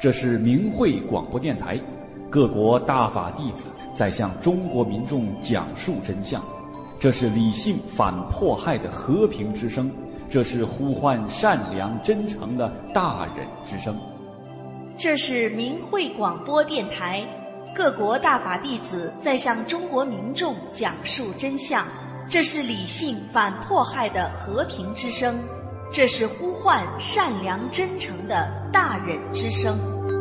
这是明慧广播电台，各国大法弟子在向中国民众讲述真相。这是理性反迫害的和平之声，这是呼唤善良真诚的大忍之声。 这是明慧广播电台，各国大法弟子在向中国民众讲述真相。这是理性反迫害的和平之声，这是呼唤善良真诚的大忍之声。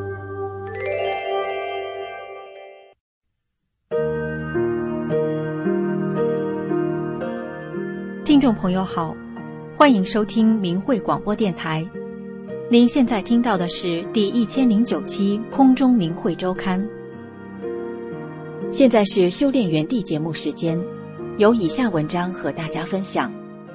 听众朋友好，欢迎收听明慧广播电台。您现在听到的是第1009期空中明慧周刊。现在是修炼园地节目时间，有以下文章和大家分享。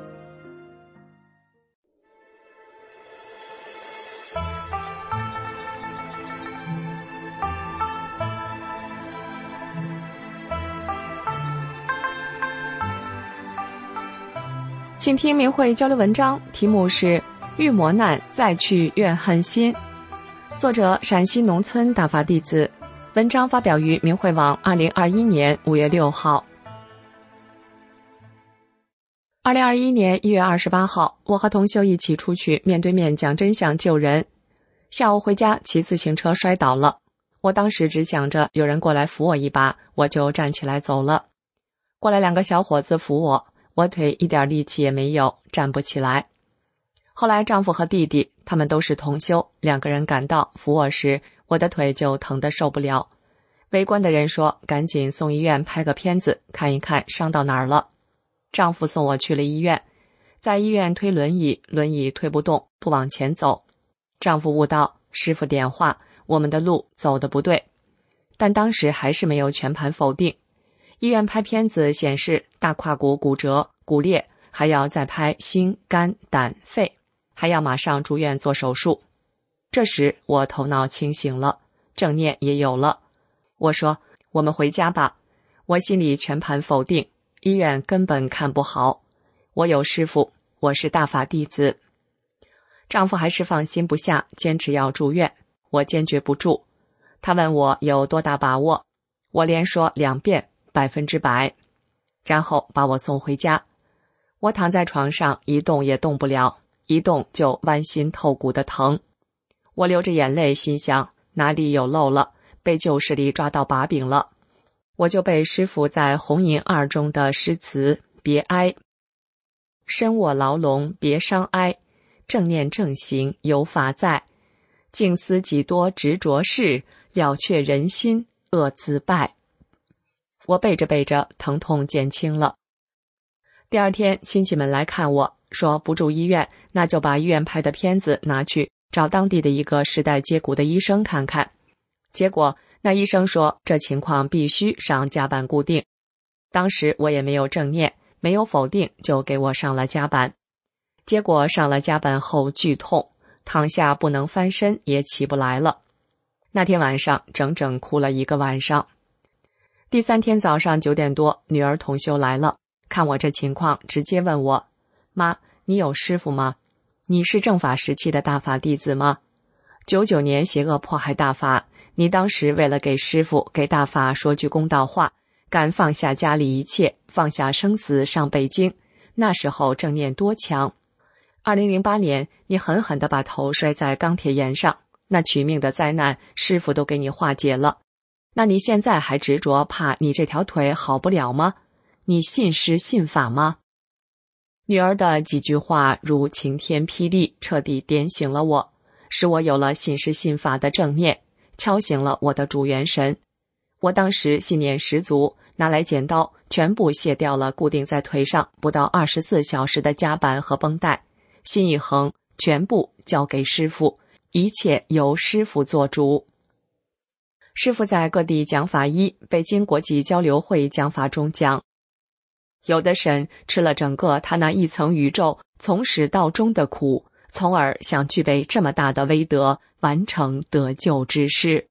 请听明慧交流文章，题目是遇磨难再去怨恨心，作者陕西农村大法弟子，文章发表于明慧网2021年5月6号。2021年1月28号，我和同修一起出去面对面讲真相救人。下午回家骑自行车摔倒了，我当时只想着有人过来扶我一把，我就站起来走了。过来2个小伙子扶我，我腿一点力气也没有，站不起来。后来丈夫和弟弟他们都是同修，2个人赶到扶我时，我的腿就疼得受不了。围观的人说赶紧送医院拍个片子看一看伤到哪儿了。丈夫送我去了医院，在医院推轮椅，轮椅推不动，不往前走。丈夫悟到师父点化，我们的路走得不对，但当时还是没有全盘否定。医院拍片子显示大胯骨骨折、骨裂，还要再拍心、肝、胆、肺，还要马上住院做手术。这时我头脑清醒了，正念也有了。我说我们回家吧，我心里全盘否定，医院根本看不好，我有师父，我是大法弟子。丈夫还是放心不下，坚持要住院，我坚决不住。他问我有多大把握，我连说2遍100%，然后把我送回家。我躺在床上一动也动不了，一动就剜心透骨的疼。我流着眼泪心想哪里有漏了，被旧势力抓到把柄了。我就被师父在红银2中的诗词别哀，身卧牢笼别伤哀，正念正行有法在，静思几多执着事，了却人心恶自败。我背着背着疼痛减轻了。第2天亲戚们来看我，说不住医院，那就把医院拍的片子拿去找当地的一个时代接骨的医生看看。结果那医生说这情况必须上夹板固定。当时我也没有正念，没有否定，就给我上了夹板。结果上了夹板后剧痛，躺下不能翻身，也起不来了。那天晚上整整哭了1个晚上。第3天早上9点多，女儿同修来了，看我这情况，直接问我：妈，你有师父吗？你是正法时期的大法弟子吗？99年邪恶迫害大法，你当时为了给师父给大法说句公道话，敢放下家里一切，放下生死上北京，那时候正念多强。2008年你狠狠地把头摔在钢铁岩上，那取命的灾难师父都给你化解了，那你现在还执着怕你这条腿好不了吗？你信师信法吗？女儿的几句话如晴天霹雳，彻底点醒了我，使我有了信师信法的正念，敲醒了我的主元神。我当时信念十足，拿来剪刀全部卸掉了固定在腿上不到24小时的夹板和绷带，心一横，全部交给师父，一切由师父做主。师父在各地讲法医，北京国际交流会讲法中讲，有的神吃了整个他那一层宇宙从始到终的苦，从而想具备这么大的威德，完成得救之事。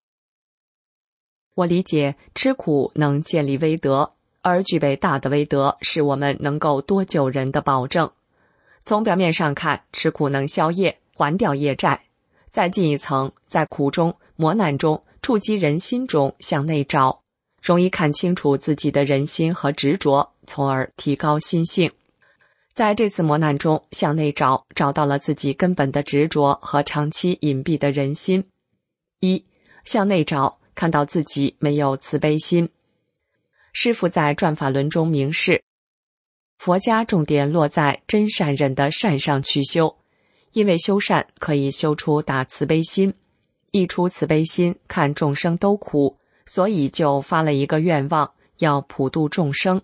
我理解吃苦能建立威德，而具备大的威德是我们能够多救人的保证。从表面上看，吃苦能消业，还掉业债； 再进一层，在苦中、磨难中、触及人心中向内找，容易看清楚自己的人心和执着，从而提高心性。在这次磨难中向内找，找到了自己根本的执着和长期隐蔽的人心。一、向内找，看到自己没有慈悲心。师父在转法轮中明示，佛家重点落在真善忍的善上去修，因为修善可以修出大慈悲心，一出慈悲心看众生都苦，所以就发了一个愿望，要普度众生。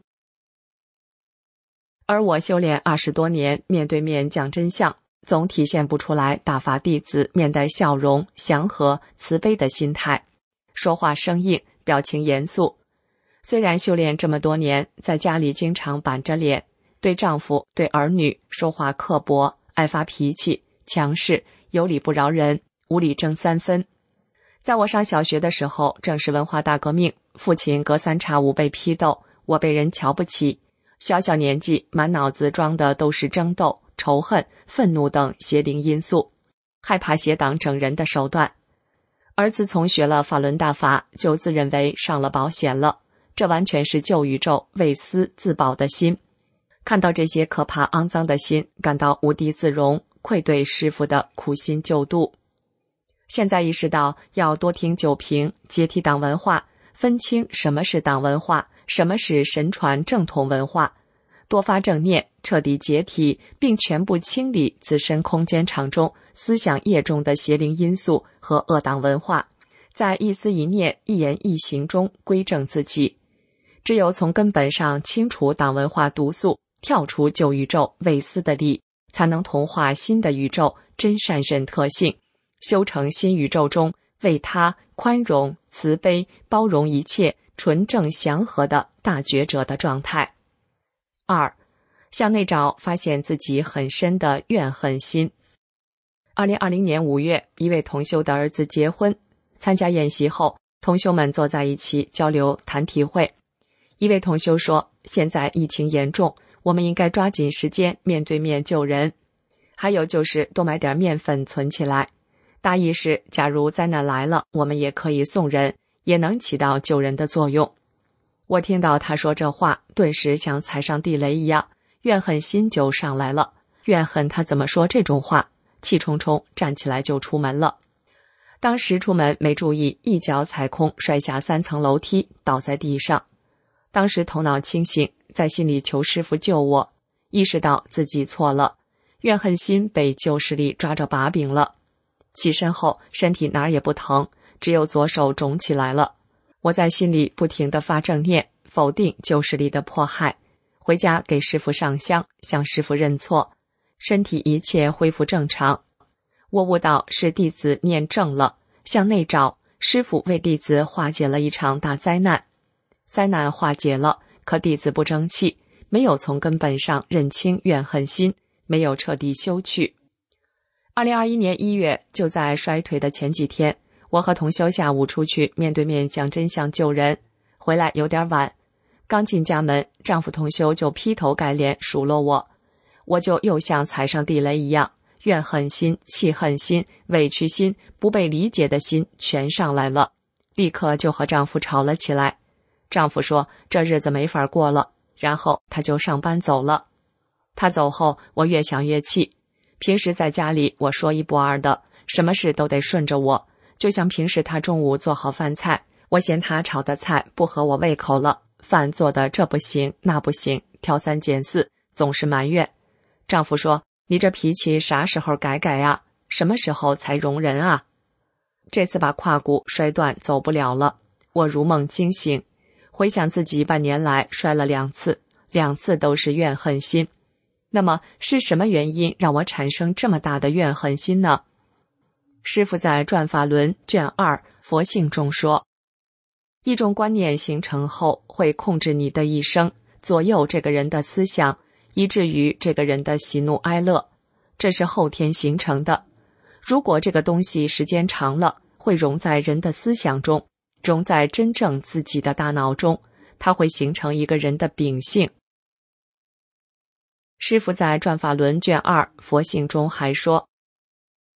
而我修炼20多年，面对面讲真相，总体现不出来大法弟子面带笑容、祥和、慈悲的心态，说话生硬，表情严肃。虽然修炼这么多年，在家里经常板着脸，对丈夫、对儿女说话刻薄，爱发脾气，强势，有理不饶人，无理争3分。在我上小学的时候，正是文化大革命，父亲隔三差五被批斗，我被人瞧不起。小小年纪，满脑子装的都是争斗、仇恨、愤怒等邪灵因素，害怕邪党整人的手段。而自从学了法轮大法，就自认为上了保险了，这完全是救宇宙为私自保的心。看到这些可怕肮脏的心，感到无地自容，愧对师父的苦心救度。现在意识到要多听九评，接替党文化，分清什么是党文化，什么是神传正统文化，多发正念，彻底解体，并全部清理自身空间场中思想业中的邪灵因素和恶党文化，在一思一念、一言一行中归正自己。只有从根本上清除党文化毒素，跳出旧宇宙为私的力，才能同化新的宇宙真善忍特性，修成新宇宙中为他、宽容、慈悲、包容一切、纯正祥和的大觉者的状态。2. 向内找，发现自己很深的怨恨心。2020年5月，一位同修的儿子结婚，参加宴席后，同修们坐在一起交流谈体会。一位同修说，现在疫情严重，我们应该抓紧时间面对面救人，还有就是多买点面粉存起来。大意是，假如灾难来了，我们也可以送人，也能起到救人的作用。我听到他说这话，顿时像踩上地雷一样，怨恨心就上来了，怨恨他怎么说这种话，气冲冲站起来就出门了。当时出门没注意，一脚踩空，摔下3层楼梯，倒在地上。当时头脑清醒，在心里求师父救我，意识到自己错了，怨恨心被旧势力抓着把柄了。起身后，身体哪儿也不疼，只有左手肿起来了。我在心里不停地发正念，否定旧势力的迫害。回家给师父上香，向师父认错，身体一切恢复正常。我悟到是弟子念正了，向内找，师父为弟子化解了一场大灾难。灾难化解了，可弟子不争气，没有从根本上认清怨恨心，没有彻底修去。2021年1月，就在摔腿的前几天，我和同修下午出去面对面讲真相救人，回来有点晚。刚进家门，丈夫同修就劈头盖脸数落我就又像踩上地雷一样，怨恨心、气恨心、委屈心、不被理解的心全上来了，立刻就和丈夫吵了起来。丈夫说这日子没法过了，然后他就上班走了。他走后，我越想越气。平时在家里我说一不二的，什么事都得顺着我，就像平时他中午做好饭菜，我嫌他炒的菜不合我胃口了，饭做的这不行那不行，挑3拣4，总是埋怨。丈夫说，你这脾气啥时候改改啊？什么时候才容人啊？这次把胯骨摔断，走不了了。我如梦惊醒，回想自己半年来摔了2次，2次都是怨恨心。那么是什么原因让我产生这么大的怨恨心呢？师父在《转法轮》卷2佛性中说，一种观念形成后会控制你的一生，左右这个人的思想，以至于这个人的喜怒哀乐，这是后天形成的。如果这个东西时间长了，会融在人的思想中，融在真正自己的大脑中，它会形成一个人的秉性。师父在《转法轮》卷2佛性中还说，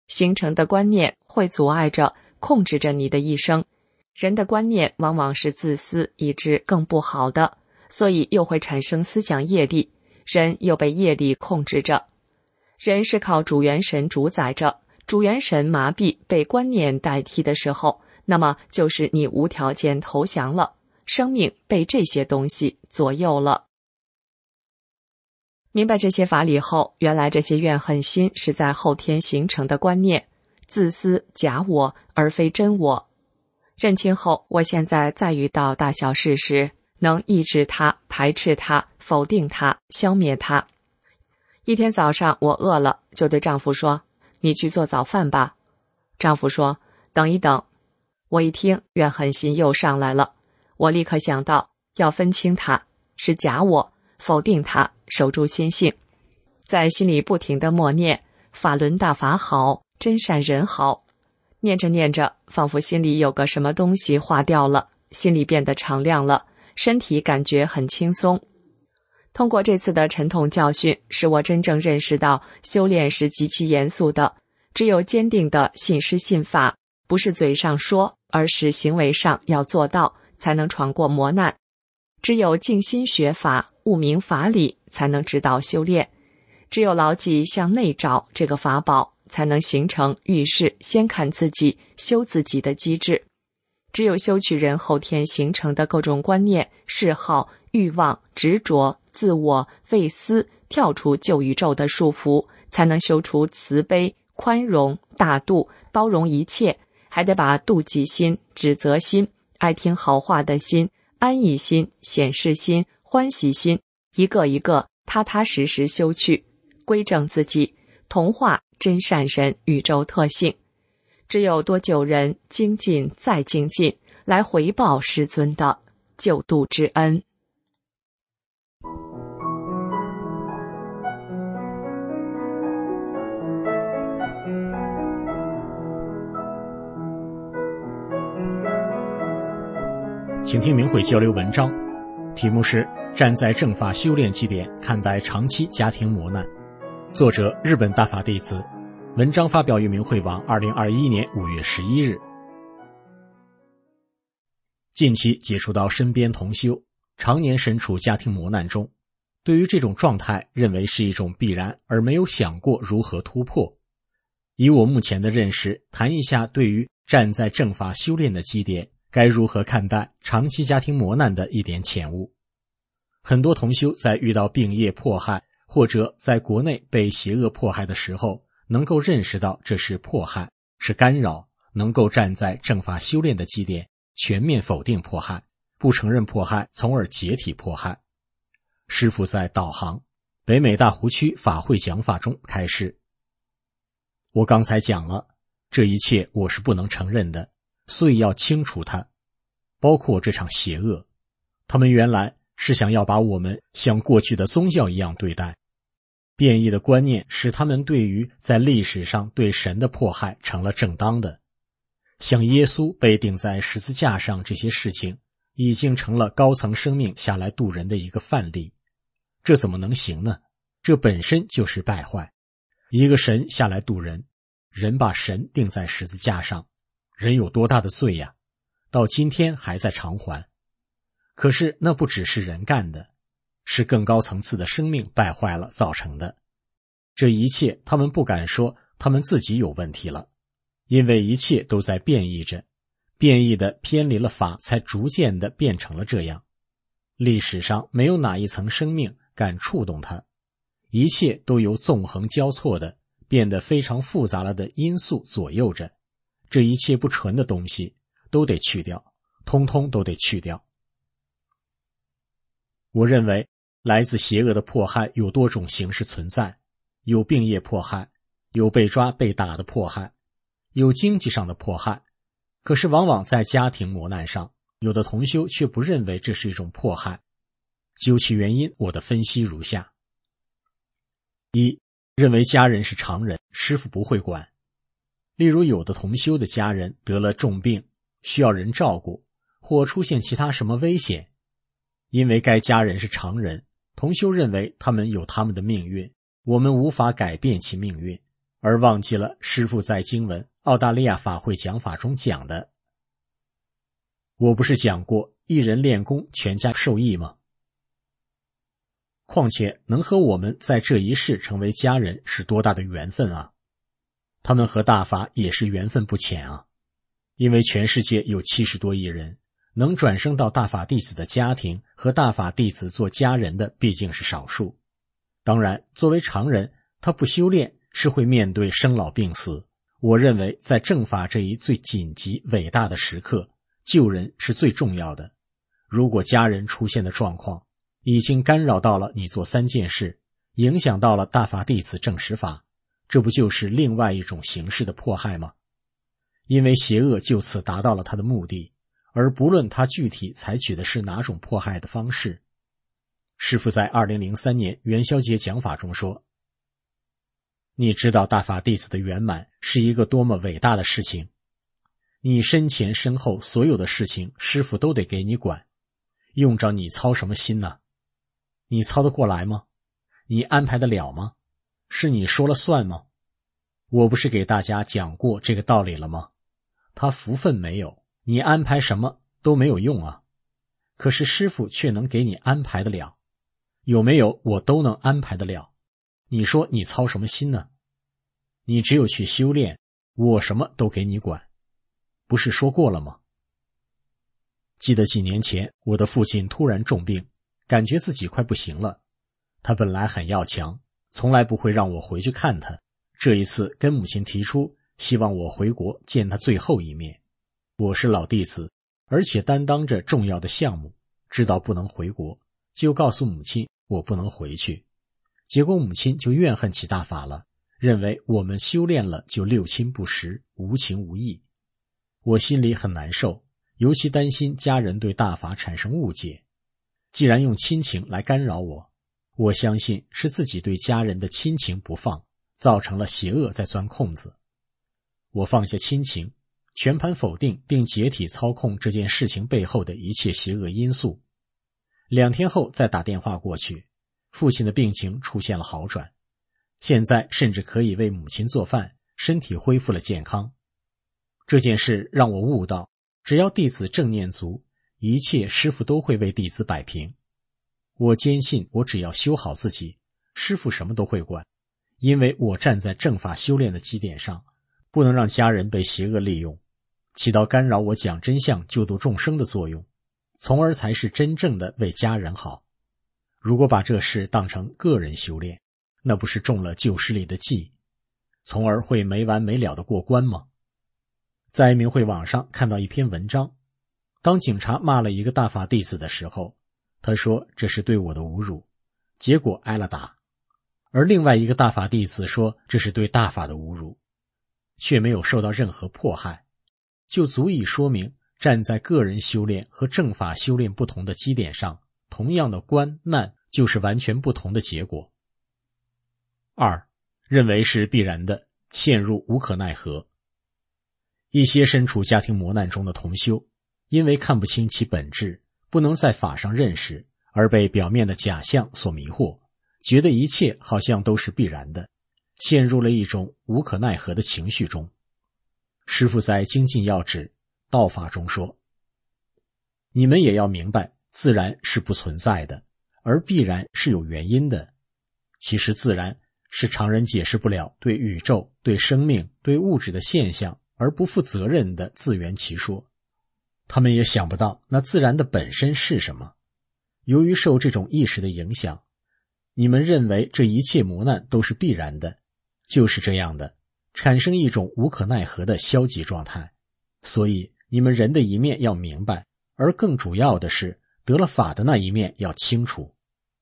形成的观念会阻碍着、控制着你的一生。人的观念往往是自私以致更不好的，所以又会产生思想业力，人又被业力控制着。人是靠主元神主宰着，主元神麻痹被观念代替的时候，那么就是你无条件投降了，生命被这些东西左右了。明白这些法理后，原来这些怨恨心是在后天形成的观念，自私假我而非真我。认清后，我现在再遇到大小事时，能抑制它、排斥它、否定它、消灭它。一天早上我饿了，就对丈夫说：“你去做早饭吧。”丈夫说：“等一等。”我一听，怨恨心又上来了。我立刻想到要分清它是假我，否定它，守住心性，在心里不停地默念法轮大法好，真善人好。念着念着，仿佛心里有个什么东西化掉了，心里变得敞亮了，身体感觉很轻松。通过这次的沉痛教训，使我真正认识到修炼是极其严肃的，只有坚定的信师信法，不是嘴上说，而是行为上要做到，才能闯过磨难。只有静心学法，悟明法理，才能指导修炼。只有牢记向内找这个法宝，才能形成遇事先看自己、修自己的机制。只有修取人后天形成的各种观念、嗜好、欲望、执着、自我、畏私，跳出旧宇宙的束缚，才能修出慈悲、宽容、大度，包容一切。还得把妒忌心、指责心、爱听好话的心、安逸心、显示心、欢喜心，一个一个踏踏实实修去，归正自己，同化真善神宇宙特性。只有多救人，精进再精进，来回报师尊的救度之恩。 请听明慧交流文章，题目是站在正法修炼基点看待长期家庭磨难，作者日本大法弟子，文章发表于明慧网2021年5月11日。近期接触到身边同修常年身处家庭磨难中，对于这种状态认为是一种必然，而没有想过如何突破。以我目前的认识，谈一下对于站在正法修炼的基点该如何看待长期家庭磨难的一点浅悟。很多同修在遇到病业迫害，或者在国内被邪恶迫害的时候，能够认识到这是迫害，是干扰，能够站在正法修炼的基点，全面否定迫害，不承认迫害，从而解体迫害。师父在导航北美大湖区法会讲法中开示，我刚才讲了，这一切我是不能承认的，所以要清除它，包括这场邪恶。他们原来是想要把我们像过去的宗教一样对待，变异的观念使他们对于在历史上对神的迫害成了正当的。像耶稣被钉在十字架上这些事情，已经成了高层生命下来渡人的一个范例。这怎么能行呢？这本身就是败坏。一个神下来渡人，人把神钉在十字架上，人有多大的罪呀？到今天还在偿还。可是那不只是人干的，是更高层次的生命败坏了造成的。这一切他们不敢说他们自己有问题了，因为一切都在变异着，变异的偏离了法，才逐渐的变成了这样。历史上没有哪一层生命敢触动它，一切都由纵横交错的变得非常复杂了的因素左右着。这一切不纯的东西都得去掉，通通都得去掉。我认为来自邪恶的迫害有多种形式存在，有病业迫害，有被抓被打的迫害，有经济上的迫害。可是往往在家庭磨难上，有的同修却不认为这是一种迫害。究其原因，我的分析如下：一，认为家人是常人，师父不会管。例如有的同修的家人得了重病，需要人照顾，或出现其他什么危险，因为该家人是常人，同修认为他们有他们的命运，我们无法改变其命运， 而忘记了师父在经文澳大利亚法会讲法中讲的。我不是讲过一人练功全家受益吗？况且能和我们在这一世成为家人是多大的缘分啊！他们和大法也是缘分不浅啊，因为全世界有70多亿人，能转生到大法弟子的家庭和大法弟子做家人的毕竟是少数。当然，作为常人，他不修炼是会面对生老病死。我认为在正法这一最紧急伟大的时刻，救人是最重要的。如果家人出现的状况已经干扰到了你做3件事，影响到了大法弟子证实法，这不就是另外一种形式的迫害吗？因为邪恶就此达到了他的目的，而不论他具体采取的是哪种迫害的方式。师父在2003年元宵节讲法中说，你知道大法弟子的圆满是一个多么伟大的事情，你身前身后所有的事情师父都得给你管，用着你操什么心呢？你操得过来吗？你安排得了吗？是你说了算吗？我不是给大家讲过这个道理了吗？他福分没有，你安排什么都没有用啊。可是师父却能给你安排得了，有没有我都能安排得了。你说你操什么心呢？你只有去修炼，我什么都给你管，不是说过了吗？记得几年前，我的父亲突然重病，感觉自己快不行了。他本来很要强，从来不会让我回去看他。这一次跟母亲提出，希望我回国见他最后一面。我是老弟子，而且担当着重要的项目，知道不能回国，就告诉母亲我不能回去。结果母亲就怨恨起大法了，认为我们修炼了就六亲不实，无情无义。我心里很难受，尤其担心家人对大法产生误解。既然用亲情来干扰我，我相信是自己对家人的亲情不放，造成了邪恶在钻空子。我放下亲情，全盘否定并解体操控这件事情背后的一切邪恶因素。2天后再打电话过去，父亲的病情出现了好转，现在甚至可以为母亲做饭，身体恢复了健康。这件事让我悟到，只要弟子正念足，一切师父都会为弟子摆平。我坚信我只要修好自己，师父什么都会管，因为我站在正法修炼的基点上，不能让家人被邪恶利用，起到干扰我讲真相救度众生的作用，从而才是真正的为家人好。如果把这事当成个人修炼，那不是中了旧时里的计，从而会没完没了的过关吗？在明慧网上看到一篇文章，当警察骂了一个大法弟子的时候，他说这是对我的侮辱，结果挨了打。而另外一个大法弟子说这是对大法的侮辱，却没有受到任何迫害，就足以说明站在个人修炼和正法修炼不同的基点上，同样的关难就是完全不同的结果。2. 认为是必然的，陷入无可奈何。一些身处家庭磨难中的同修，因为看不清其本质，不能在法上认识，而被表面的假象所迷惑，觉得一切好像都是必然的，陷入了一种无可奈何的情绪中。师父在精进要旨道法中说，你们也要明白，自然是不存在的，而必然是有原因的。其实自然是常人解释不了对宇宙、对生命、对物质的现象而不负责任的自圆其说。他们也想不到那自然的本身是什么。由于受这种意识的影响，你们认为这一切磨难都是必然的，就是这样的，产生一种无可奈何的消极状态。所以你们人的一面要明白，而更主要的是得了法的那一面要清楚。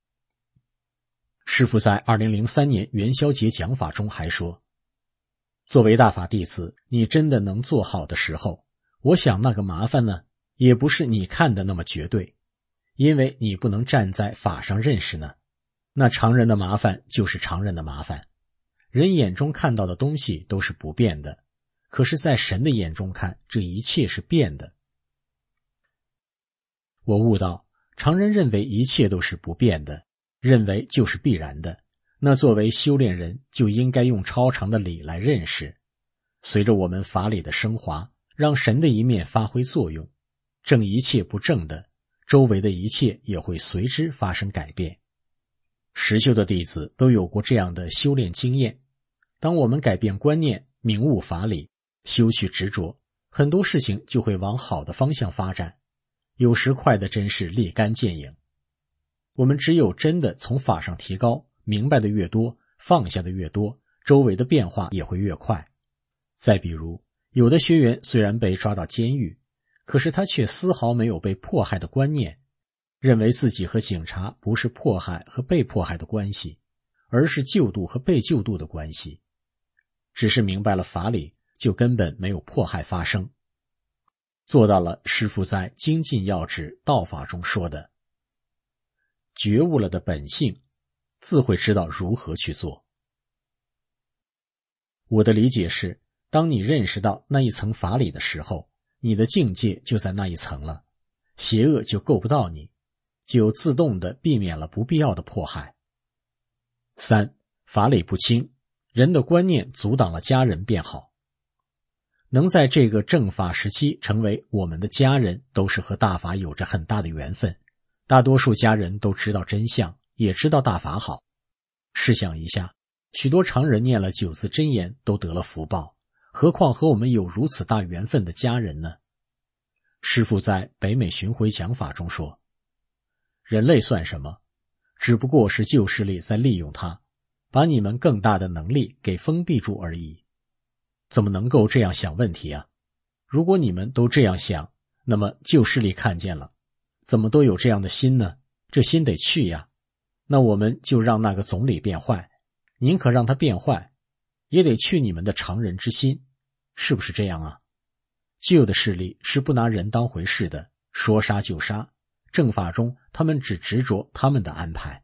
师父在2003年元宵节讲法中还说，作为大法弟子，你真的能做好的时候，我想那个麻烦呢，也不是你看的那么绝对，因为你不能站在法上认识呢。那常人的麻烦就是常人的麻烦，人眼中看到的东西都是不变的，可是在神的眼中看，这一切是变的。我悟到，常人认为一切都是不变的，认为就是必然的， 那作为修炼人就应该用超常的理来认识。随着我们法理的升华，让神的一面发挥作用，正一切不正的，周围的一切也会随之发生改变。实修的弟子都有过这样的修炼经验，当我们改变观念，明悟法理，修去执着，很多事情就会往好的方向发展，有时快的真是立竿见影。我们只有真的从法上提高，明白的越多，放下的越多，周围的变化也会越快。再比如，有的学员虽然被抓到监狱，可是他却丝毫没有被迫害的观念，认为自己和警察不是迫害和被迫害的关系，而是救度和被救度的关系。只是明白了法理，就根本没有迫害发生，做到了师父在《精进要旨道法》中说的，觉悟了的本性，自会知道如何去做。我的理解是，当你认识到那一层法理的时候，你的境界就在那一层了，邪恶就够不到你，就自动地避免了不必要的迫害。3. 法理不清，人的观念阻挡了家人变好。能在这个正法时期成为我们的家人，都是和大法有着很大的缘分。大多数家人都知道真相，也知道大法好。试想一下，许多常人念了9字真言都得了福报，何况和我们有如此大缘分的家人呢？师父在北美巡回讲法中说，人类算什么？只不过是旧势力在利用它，把你们更大的能力给封闭住而已。怎么能够这样想问题啊？如果你们都这样想，那么旧势力看见了，怎么都有这样的心呢？这心得去呀。那我们就让那个总理变坏，宁可让他变坏，也得去你们的常人之心，是不是这样啊？旧的势力是不拿人当回事的，说杀就杀，正法中他们只执着他们的安排。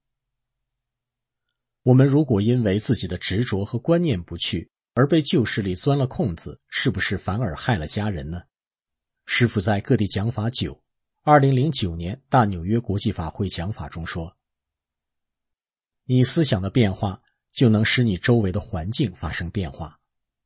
我们如果因为自己的执着和观念不去，而被旧势力钻了空子，是不是反而害了家人呢？师父在各地讲法9 2009年大纽约国际法会讲法中说，你思想的变化就能使你周围的环境发生变化，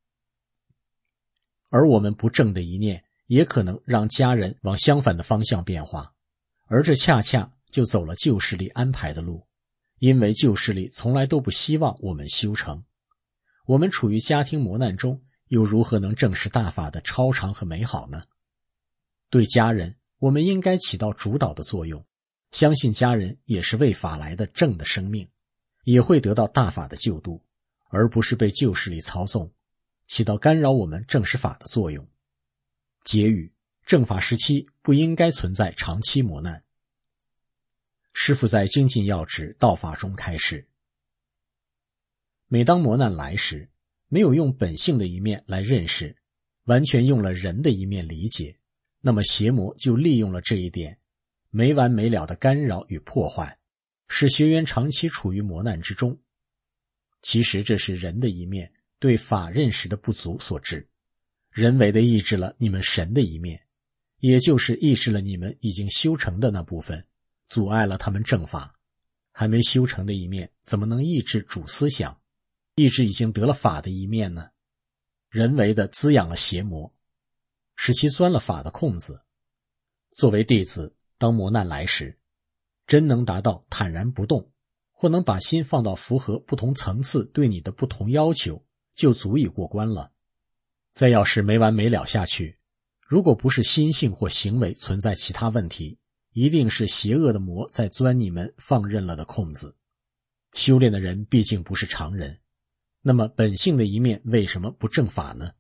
而我们不正的一念也可能让家人往相反的方向变化，而这恰恰就走了旧势力安排的路，因为旧势力从来都不希望我们修成。我们处于家庭磨难中，又如何能证实大法的超常和美好呢？对家人，我们应该起到主导的作用，相信家人也是为法来的正的生命，也会得到大法的救度，而不是被旧势力操纵，起到干扰我们正实法的作用。结语：正法时期不应该存在长期磨难。师父在精进要旨道法中开示，每当磨难来时，没有用本性的一面来认识，完全用了人的一面理解，那么邪魔就利用了这一点，没完没了的干扰与破坏，使学员长期处于磨难之中。其实这是人的一面对法认识的不足所致，人为的抑制了你们神的一面，也就是抑制了你们已经修成的那部分，阻碍了他们正法。还没修成的一面怎么能抑制主思想，抑制已经得了法的一面呢？人为的滋养了邪魔，使其钻了法的空子。作为弟子，当磨难来时，真能达到坦然不动，或能把心放到符合不同层次对你的不同要求，就足以过关了。再要是没完没了下去，如果不是心性或行为存在其他问题，一定是邪恶的魔在钻你们放任了的空子。修炼的人毕竟不是常人，那么本性的一面为什么不正法呢？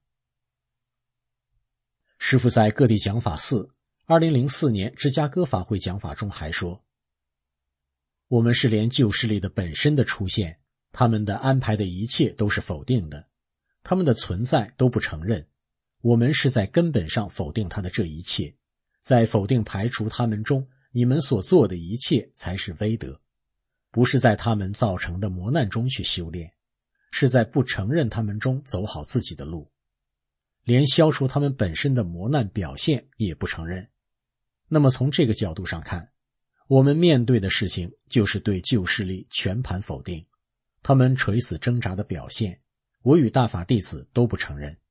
师父在各地讲法4 2004年芝加哥法会讲法中还说，我们是连旧势力的本身的出现，他们的安排的一切都是否定的，他们的存在都不承认，我们是在根本上否定他的这一切，在否定排除他们中，你们所做的一切才是威德，不是在他们造成的磨难中去修炼，是在不承认他们中走好自己的路，连消除他们本身的磨难表现也不承认。那么从这个角度上看，我们面对的事情就是对旧势力全盘否定， 他们垂死挣扎的表现，我与大法弟子都不承认。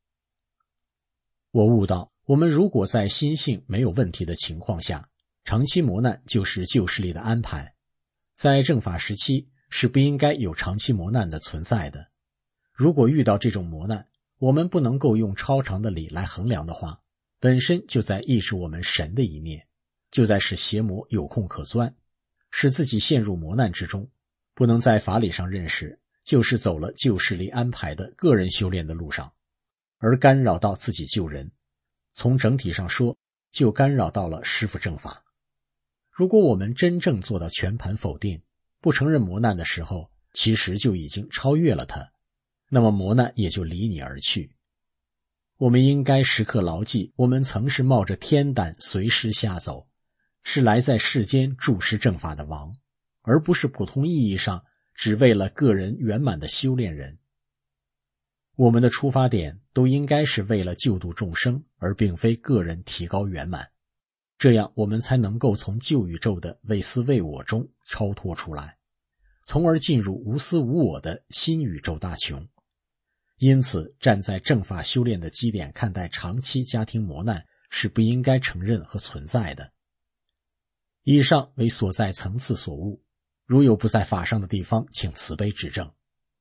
我悟到，我们如果在心性没有问题的情况下，长期磨难就是旧势力的安排，在正法时期是不应该有长期磨难的存在的。如果遇到这种磨难，我们不能够用超常的理来衡量的话，本身就在抑制我们神的一面，就在使邪魔有空可钻，使自己陷入磨难之中，不能在法理上认识，就是走了旧势力安排的个人修炼的路上，而干扰到自己救人。从整体上说，就干扰到了师父正法。如果我们真正做到全盘否定，不承认磨难的时候，其实就已经超越了它，那么磨难也就离你而去。我们应该时刻牢记，我们曾是冒着天胆随师下走，是来在世间注释正法的王，而不是普通意义上只为了个人圆满的修炼人。我们的出发点都应该是为了救度众生，而并非个人提高圆满，这样我们才能够从旧宇宙的为私为我中超脱出来，从而进入无私无我的新宇宙大穷。因此，站在正法修炼的基点看待长期家庭磨难是不应该承认和存在的。以上为所在层次所悟，如有不在法上的地方，请慈悲指正。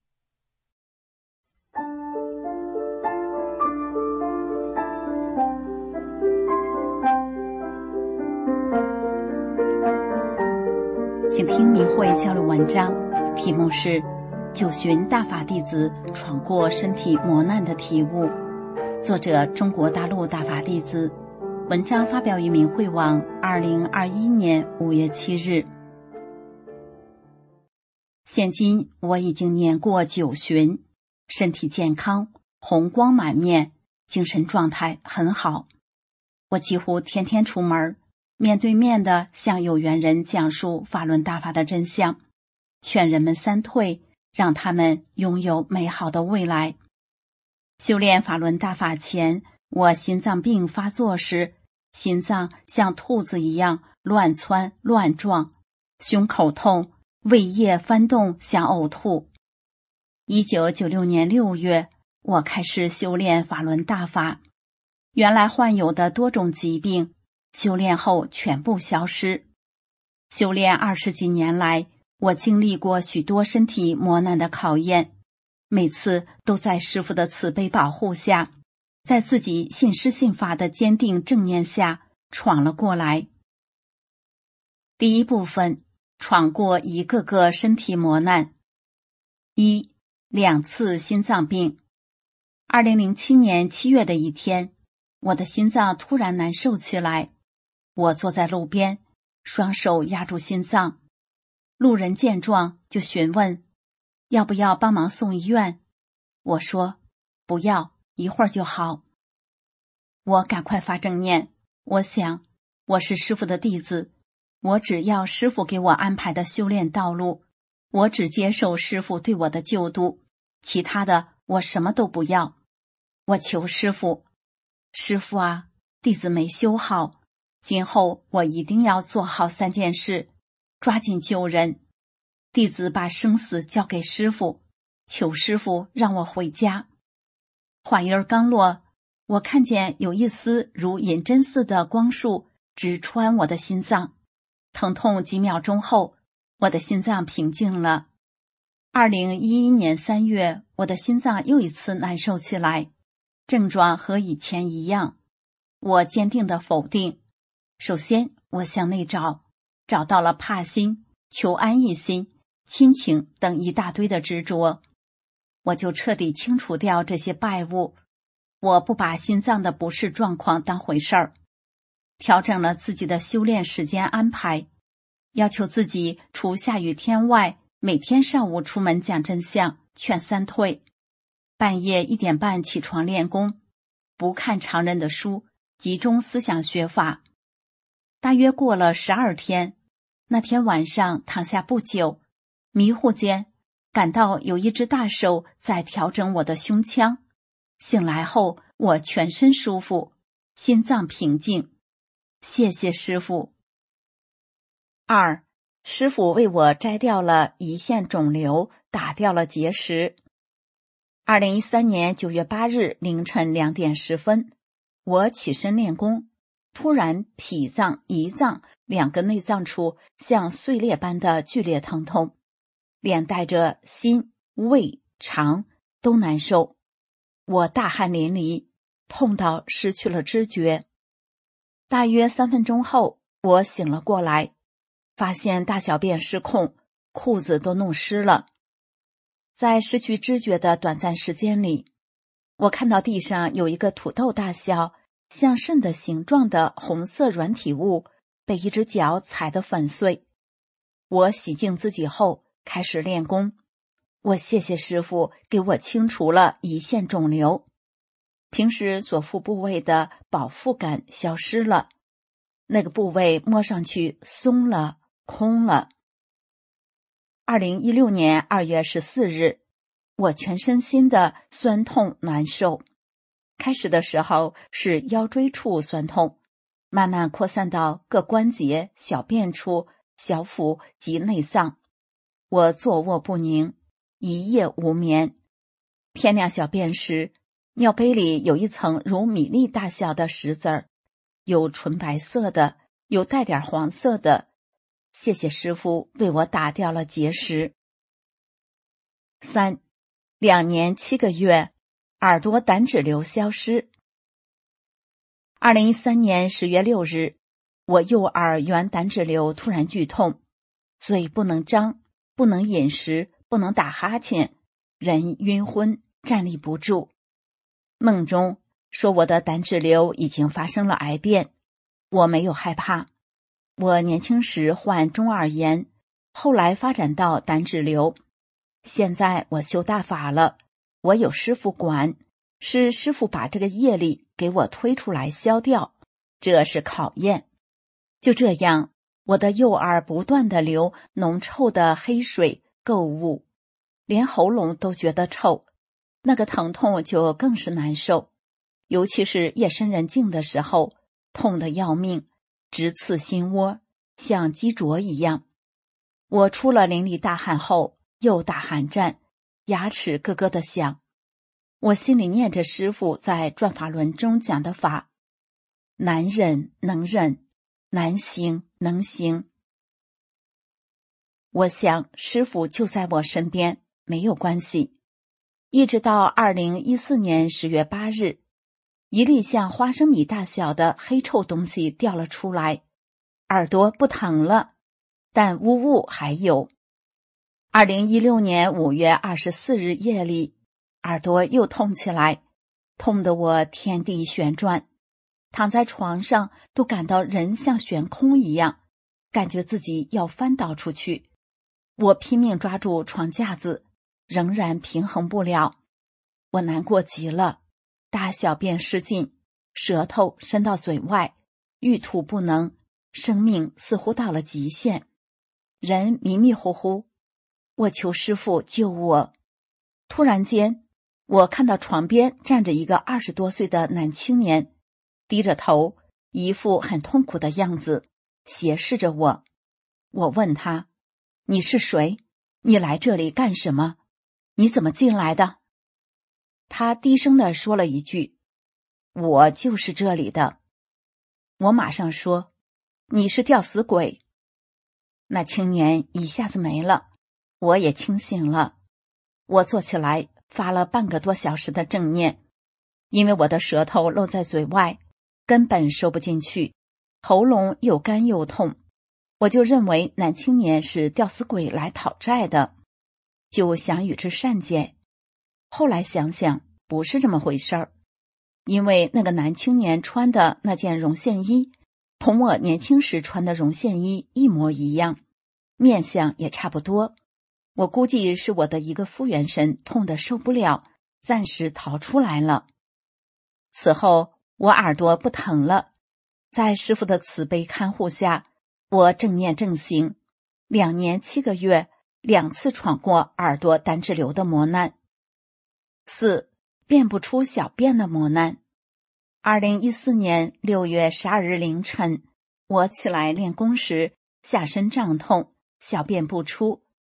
请听明慧交流文章，题目是九旬大法弟子闯过身体磨难的体悟，作者中国大陆大法弟子，文章发表于明慧网2021年5月7日。现今我已经年过九旬，身体健康，红光满面，精神状态很好。我几乎天天出门，面对面地向有缘人讲述法轮大法的真相，劝人们三退，让他们拥有美好的未来。修炼法轮大法前，我心脏病发作时，心脏像兔子一样乱窜乱撞，胸口痛，胃液翻动，想呕吐。1996年6月，我开始修炼法轮大法，原来患有的多种疾病修炼后全部消失。修炼20几年来，我经历过许多身体磨难的考验，每次都在师父的慈悲保护下，在自己信师信法的坚定正念下闯了过来。第一部分，闯过一个个身体磨难。1、2次心脏病。2007年7月的一天，我的心脏突然难受起来，我坐在路边，双手压住心脏。路人见状就询问要不要帮忙送医院，我说不要，一会儿就好。我赶快发正念，我想我是师父的弟子，我只要师父给我安排的修炼道路，我只接受师父对我的救度，其他的我什么都不要。我求师父，师父啊，弟子没修好，今后我一定要做好3件事，抓紧救人。弟子把生死交给师父，求师父让我回家。话音刚落，我看见有一丝如银针似的光束直穿我的心脏，疼痛几秒钟后，我的心脏平静了。2011年3月，我的心脏又一次难受起来，症状和以前一样。我坚定地否定。首先，我向内找到了怕心、求安逸心、亲情等一大堆的执着，我就彻底清除掉这些败物。我不把心脏的不适状况当回事儿，调整了自己的修炼时间安排，要求自己除下雨天外，每天上午出门讲真相，劝三退，半夜1点半起床练功，不看常人的书，集中思想学法。大约过了12天，那天晚上躺下不久，迷糊间感到有一只大手在调整我的胸腔，醒来后我全身舒服，心脏平静，谢谢师父。2、师父为我摘掉了胰腺肿瘤， 打掉了结石。2013年9月8日凌晨2点10分，我起身练功，突然脾脏、胰脏2个内脏处像碎裂般的剧烈疼痛，连带着心、胃、肠都难受。我大汗淋漓，痛到失去了知觉。大约3分钟后，我醒了过来，发现大小便失控，裤子都弄湿了。在失去知觉的短暂时间里，我看到地上有一个土豆大小、像肾的形状的红色软体物被一只脚踩得粉碎。我洗净自己后开始练功，我谢谢师傅给我清除了胰腺肿瘤，平时所腹部位的饱腹感消失了，那个部位摸上去松了、空了。2016年2月14日，我全身心的酸痛难受，开始的时候是腰椎处酸痛，慢慢扩散到各关节、小便处、小腹及内脏。我坐卧不宁，一夜无眠。天亮小便时，尿杯里有一层如米粒大小的石子儿，有纯白色的，有带点黄色的。谢谢师傅为我打掉了结石。3. 2年7个月，耳朵胆脂瘤消失。2013年10月6日，我右耳缘胆脂瘤突然剧痛，嘴不能张，不能饮食，不能打哈欠，人晕昏，站立不住。梦中说我的胆脂瘤已经发生了癌变，我没有害怕。我年轻时患中耳炎，后来发展到胆脂瘤。现在我修大法了，我有师傅管，是师傅把这个业力给我推出来消掉，这是考验。就这样，我的右耳不断地流浓臭的黑水垢物，连喉咙都觉得臭，那个疼痛就更是难受，尤其是夜深人静的时候，痛得要命，直刺心窝，像鸡啄一样。我出了淋漓大汗后，又打寒战，牙齿咯咯地响。我心里念着师父在转法轮中讲的法：难忍能忍，难行能行。我想师父就在我身边，没有关系。一直到2014年10月8日，一粒像花生米大小的黑臭东西掉了出来，耳朵不疼了，但呜呜还有。2016年5月24日夜里，耳朵又痛起来，痛得我天地旋转，躺在床上都感到人像悬空一样，感觉自己要翻倒出去。我拼命抓住床架子，仍然平衡不了。我难过极了，大小便失禁，舌头伸到嘴外，欲吐不能，生命似乎到了极限，人迷迷糊糊。我求师父救我。突然间，我看到床边站着一个20多岁的男青年，低着头，一副很痛苦的样子，斜视着我。我问他：你是谁？你来这里干什么？你怎么进来的？他低声地说了一句：我就是这里的。我马上说：你是吊死鬼。那青年一下子没了，我也清醒了。我坐起来发了半个多小时的正念，因为我的舌头露在嘴外，根本收不进去，喉咙又干又痛，我就认为男青年是吊死鬼来讨债的，就想与之善解。后来想想不是这么回事儿，因为那个男青年穿的那件绒线衣同我年轻时穿的绒线衣一模一样，面相也差不多。我估计是我的一个复原神痛得受不了，暂时逃出来了。此后我耳朵不疼了，在师父的慈悲看护下，我正念正行，2年7个月，2次闯过耳朵胆脂瘤的磨难。4. 便不出小便的磨难。2014年6月12日凌晨，我起来练功时，下身胀痛，小便不出。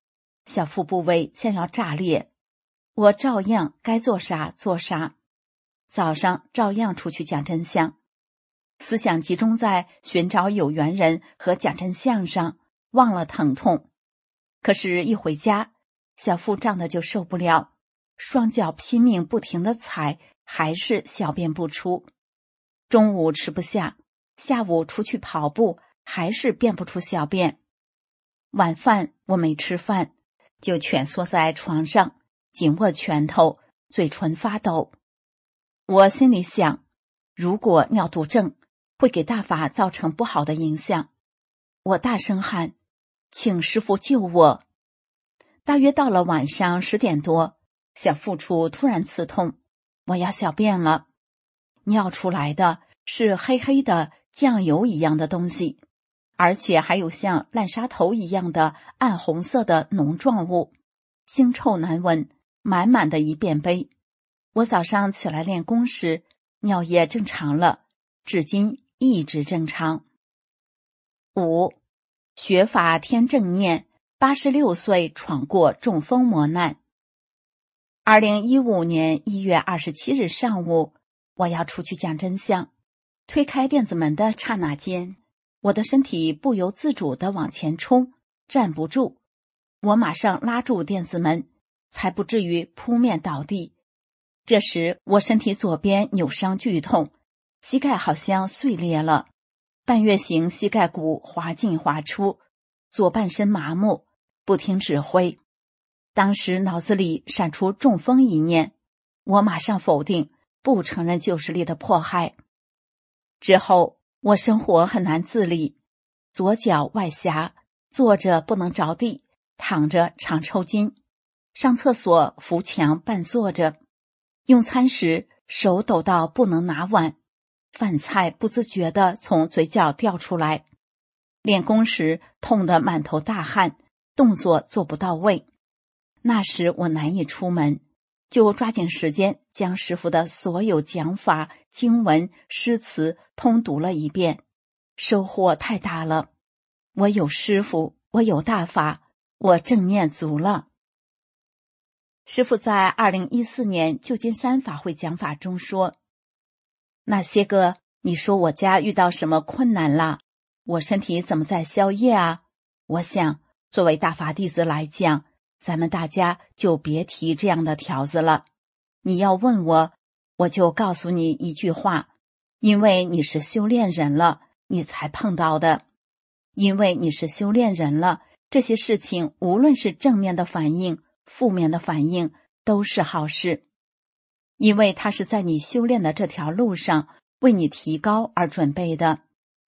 小腹部位像要炸裂，我照样该做啥做啥。早上照样出去讲真相，思想集中在寻找有缘人和讲真相上，忘了疼痛。可是一回家，小腹胀得就受不了，双脚拼命不停地踩，还是小便不出。中午吃不下，下午出去跑步，还是便不出小便。晚饭我没吃饭，就蜷缩在床上，紧握拳头，嘴唇发抖。我心里想，如果尿毒症会给大法造成不好的影响。我大声喊，请师父救我。大约到了晚上10点多，小腹处突然刺痛，我要小便了。尿出来的是黑黑的酱油一样的东西，而且还有像烂沙头一样的暗红色的浓状物，腥臭难闻，满满的一便杯。我早上起来练功时，尿液正常了，至今一直正常。5. 学法天正念，86岁闯过中风磨难。2015年1月27日上午，我要出去讲真相，推开电子门的刹那间，我的身体不由自主地往前冲，站不住。我马上拉住电子门，才不至于扑面倒地。这时我身体左边扭伤剧痛，膝盖好像碎裂了，半月形膝盖骨滑进滑出，左半身麻木，不听指挥。当时脑子里闪出中风一念，我马上否定，不承认旧势力的迫害。之后我生活很难自理，左脚外狭，坐着不能着地，躺着常抽筋，上厕所扶墙半坐着，用餐时手抖到不能拿碗，饭菜不自觉地从嘴角掉出来，练功时痛得满头大汗，动作做不到位。那时我难以出门，就抓紧时间将师父的所有讲法、经文、诗词通读了一遍，收获太大了。我有师父，我有大法，我正念足了。师父在2014年旧金山法会讲法中说，那些个你说我家遇到什么困难啦？我身体怎么在消业啊？我想作为大法弟子来讲，咱们大家就别提这样的条子了。你要问我，我就告诉你一句话，因为你是修炼人了，你才碰到的。因为你是修炼人了，这些事情无论是正面的反应、负面的反应，都是好事。因为它是在你修炼的这条路上为你提高而准备的。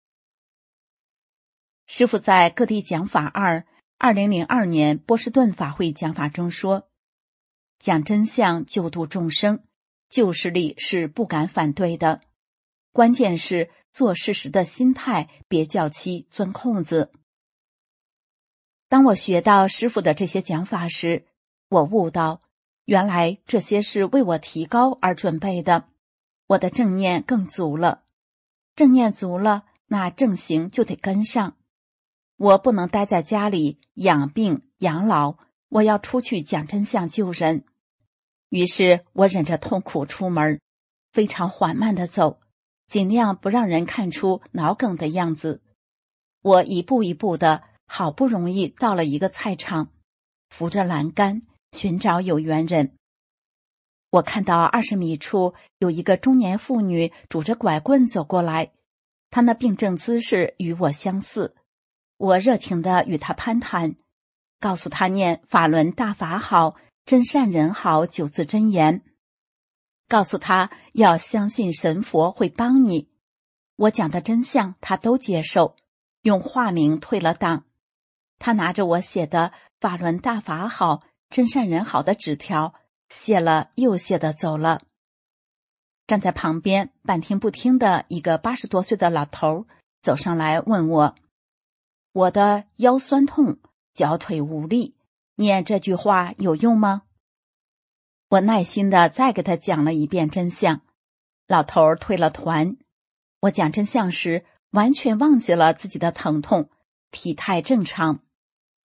师父在各地讲法2002年波士顿法会讲法中说，讲真相救度众生，旧势力是不敢反对的，关键是做事时的心态别较其钻空子。当我学到师父的这些讲法时，我悟到原来这些是为我提高而准备的，我的正念更足了。正念足了，那正行就得跟上。我不能待在家里养病养老，我要出去讲真相救人。于是我忍着痛苦出门，非常缓慢地走，尽量不让人看出脑梗的样子。我一步一步的，好不容易到了一个菜场，扶着栏杆寻找有缘人。我看到20米处有一个中年妇女拄着拐棍走过来，她那病症姿势与我相似。我热情地与她攀谈，告诉她念法轮大法好，真善人好9字真言，告诉她要相信神佛会帮你。我讲的真相她都接受，用化名退了档。她拿着我写的法轮大法好，真善人好的纸条，谢了又谢地走了。站在旁边半听不听的一个80多岁的老头走上来问我的腰酸痛，脚腿无力，念这句话有用吗？我耐心地再给他讲了一遍真相。老头退了团。我讲真相时完全忘记了自己的疼痛，体态正常。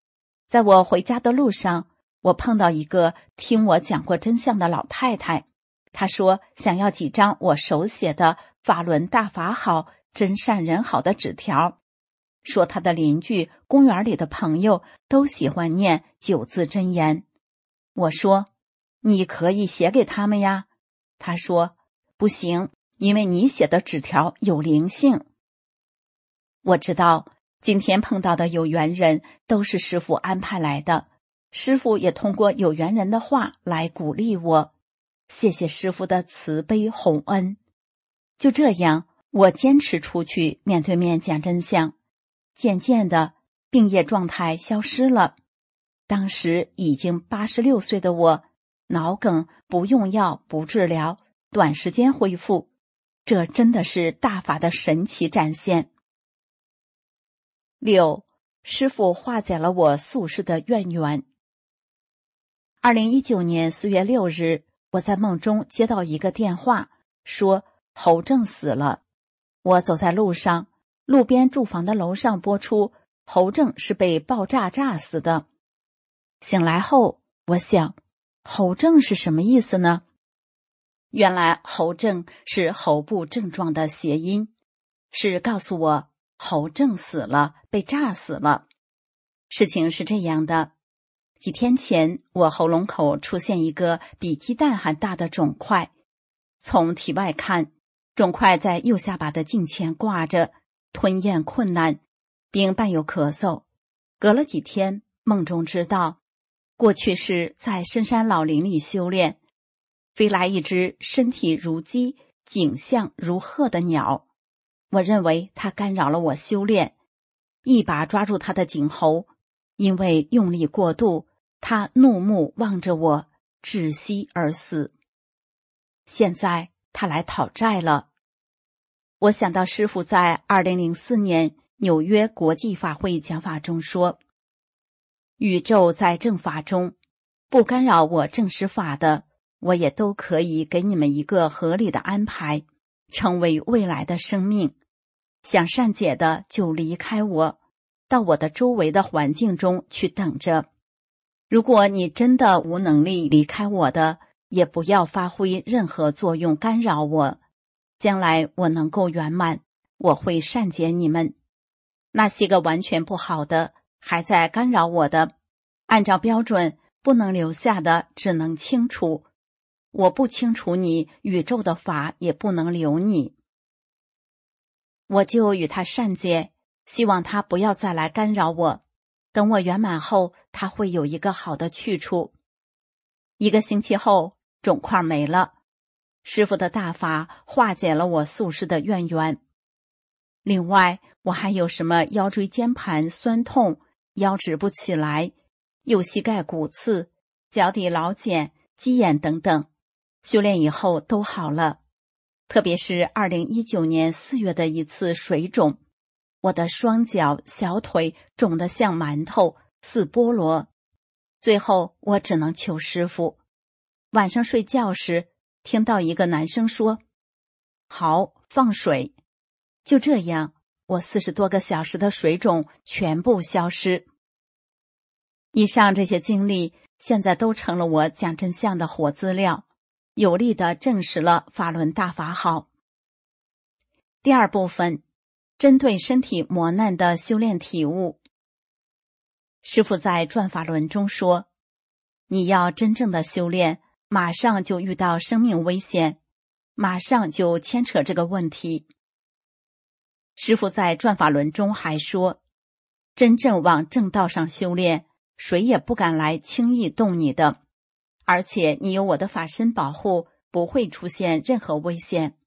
在我回家的路上，我碰到一个听我讲过真相的老太太，她说想要几张我手写的法轮大法好、真善人好的纸条，说她的邻居、公园里的朋友都喜欢念9字真言。我说，你可以写给他们呀。她说，不行，因为你写的纸条有灵性。我知道今天碰到的有缘人都是师父安排来的，师父也通过有缘人的话来鼓励我，谢谢师父的慈悲宏恩。就这样，我坚持出去面对面讲真相，渐渐的病业状态消失了。当时已经86岁的我，脑梗不用药不治疗，短时间恢复，这真的是大法的神奇展现。6. 师父化解了我宿世的怨缘。2019年4月6日，我在梦中接到一个电话，说侯正死了。我走在路上，路边住房的楼上播出侯正是被爆炸炸死的。醒来后，我想，侯正是什么意思呢？原来侯正是喉部症状的谐音，是告诉我侯正死了，被炸死了。事情是这样的，几天前我喉咙口出现一个比鸡蛋还大的肿块，从体外看，肿块在右下巴的颈前挂着，吞咽困难，并伴有咳嗽。隔了几天，梦中知道，过去是在深山老林里修炼，飞来一只身体如鸡、颈项如鹤的鸟。我认为它干扰了我修炼，一把抓住它的颈喉，因为用力过度，它怒目望着我，窒息而死。现在它来讨债了。我想到师父在2004年纽约国际法会讲法中说，宇宙在正法中，不干扰我正实法的，我也都可以给你们一个合理的安排，成为未来的生命。想善解的就离开我，到我的周围的环境中去等着。如果你真的无能力离开我的，也不要发挥任何作用干扰我。将来我能够圆满，我会善解你们。那些个完全不好的，还在干扰我的，按照标准不能留下的，只能清除。我不清除你，宇宙的法也不能留你。我就与他善解，希望他不要再来干扰我。等我圆满后，他会有一个好的去处。1个星期后，肿块没了。师父的大法化解了我宿世的怨缘。另外，我还有什么腰椎间盘酸痛、腰直不起来、右膝盖骨刺、脚底老茧、鸡眼等等，修炼以后都好了。特别是2019年4月的一次水肿，我的双脚、小腿肿得像馒头，似菠萝。最后我只能求师父。晚上睡觉时，听到一个男生说，好，放水。就这样，我40多个小时的水肿全部消失。以上这些经历，现在都成了我讲真相的活资料，有力地证实了法轮大法好。第2部分，针对身体磨难的修炼体悟。师父在转法轮中说，你要真正的修炼，马上就遇到生命危险，马上就牵扯这个问题。师父在转法轮中还说，真正往正道上修炼，谁也不敢来轻易动你的，而且你有我的法身保护，不会出现任何危险。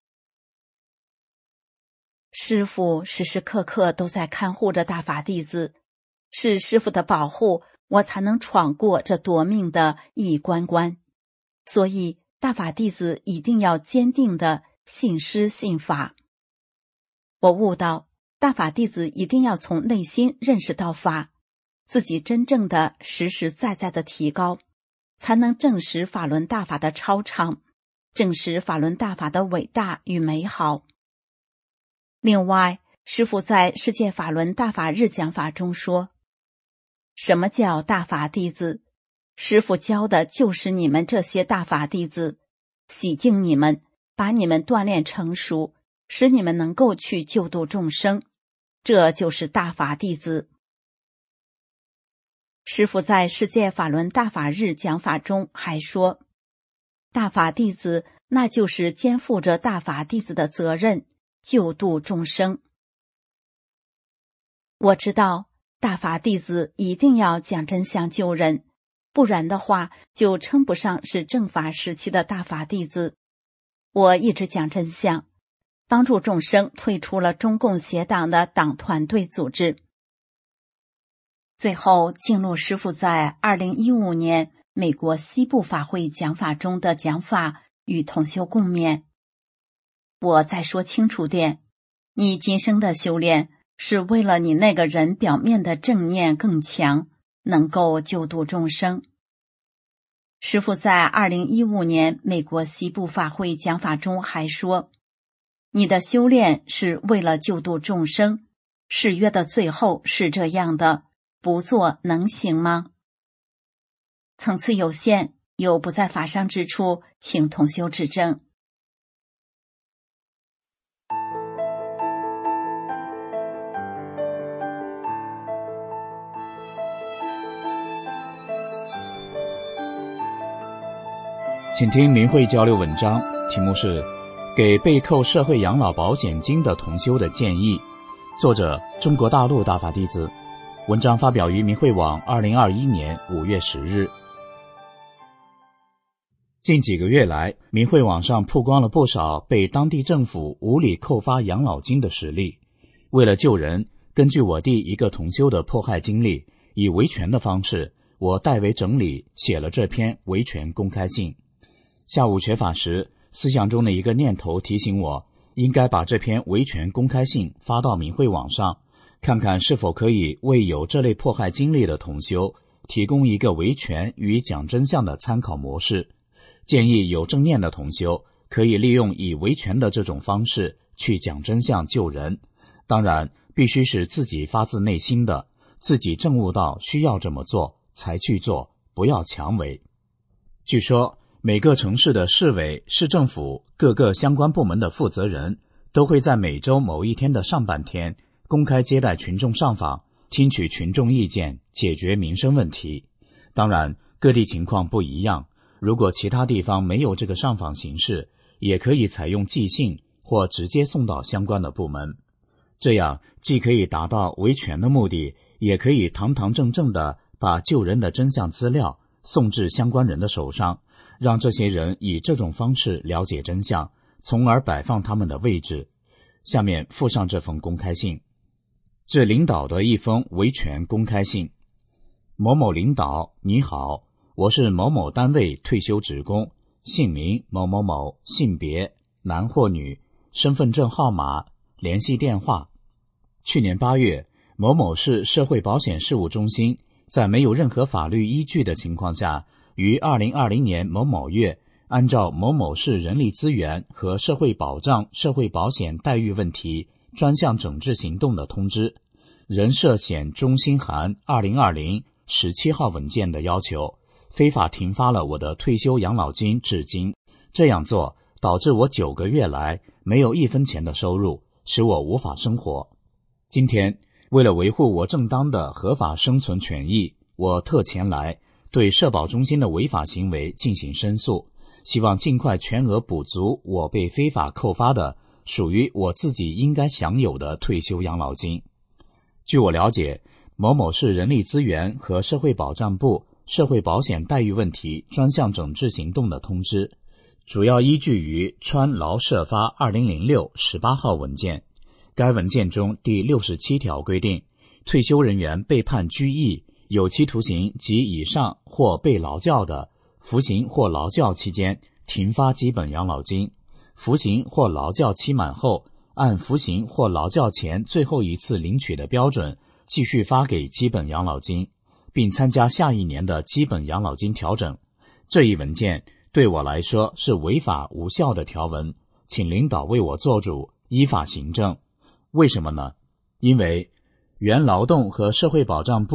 师父时时刻刻都在看护着大法弟子，是师父的保护，我才能闯过这夺命的一关关。所以大法弟子一定要坚定的信师信法。我悟到，大法弟子一定要从内心认识到法，自己真正的实实在在的提高，才能证实法轮大法的超常，证实法轮大法的伟大与美好。另外，师父在世界法轮大法日讲法中说， 什么叫大法弟子？师父教的就是你们这些大法弟子，洗净你们，把你们锻炼成熟，使你们能够去救度众生，这就是大法弟子。师父在世界法轮大法日讲法中还说，大法弟子那就是肩负着大法弟子的责任，救度众生。我知道大法弟子一定要讲真相救人，不然的话就称不上是正法时期的大法弟子。我一直讲真相，帮助众生退出了中共邪党的党团队组织。最后，敬录师父在2015年美国西部法会讲法中的讲法与同修共勉。我再说清楚点，你今生的修炼是为了你那个人表面的正念更强，能够救度众生。师父在2015年美国西部法会讲法中还说，你的修炼是为了救度众生，誓约的最后是这样的，不做能行吗？层次有限，有不在法上之处，请同修指正。 请听明慧交流文章，题目是给被扣社会养老保险金的同修的建议，作者中国大陆大法弟子。文章发表于明慧网2021年5月10日。近几个月来，明慧网上曝光了不少被当地政府无理扣发养老金的实例。为了救人，根据我弟一个同修的迫害经历，以维权的方式，我代为整理写了这篇维权公开信。下午学法时，思想中的一个念头提醒我，应该把这篇维权公开信发到明慧网上，看看是否可以为有这类迫害经历的同修提供一个维权与讲真相的参考模式。建议有正念的同修可以利用以维权的这种方式去讲真相救人，当然必须是自己发自内心的，自己证悟到需要这么做才去做，不要强为。据说每个城市的市委、市政府各个相关部门的负责人都会在每周某一天的上半天公开接待群众上访，听取群众意见，解决民生问题。当然各地情况不一样，如果其他地方没有这个上访形式，也可以采用寄信或直接送到相关的部门。这样既可以达到维权的目的，也可以堂堂正正地把救人的真相资料送至相关人的手上，让这些人以这种方式了解真相，从而摆放他们的位置。下面附上这封公开信。致领导的一封维权公开信。某某领导，你好，我是某某单位退休职工，姓名某某某，性别男或女，身份证号码，联系电话。去年8月，某某市社会保险事务中心在没有任何法律依据的情况下，于2020年某某月，按照某某市人力资源和社会保障社会保险待遇问题专项整治行动的通知，人社险中心函2020 17号文件的要求，非法停发了我的退休养老金至今。这样做导致我9个月来没有1分钱的收入，使我无法生活。今天为了维护我正当的合法生存权益，我特前来对社保中心的违法行为进行申诉，希望尽快全额补足我被非法扣发的属于我自己应该享有的退休养老金。据我了解，某某市人力资源和社会保障部社会保险待遇问题专项整治行动的通知，主要依据于川劳社发2006 18号文件。该文件中第67条规定，退休人员被判拘役、有期徒刑及以上或被劳教的，服刑或劳教期间停发基本养老金，服刑或劳教期满后，按服刑或劳教前最后一次领取的标准继续发给基本养老金，并参加下一年的基本养老金调整。这一文件对我来说是违法无效的条文，请领导为我做主，依法行政。为什么呢？因为原劳动和社会保障部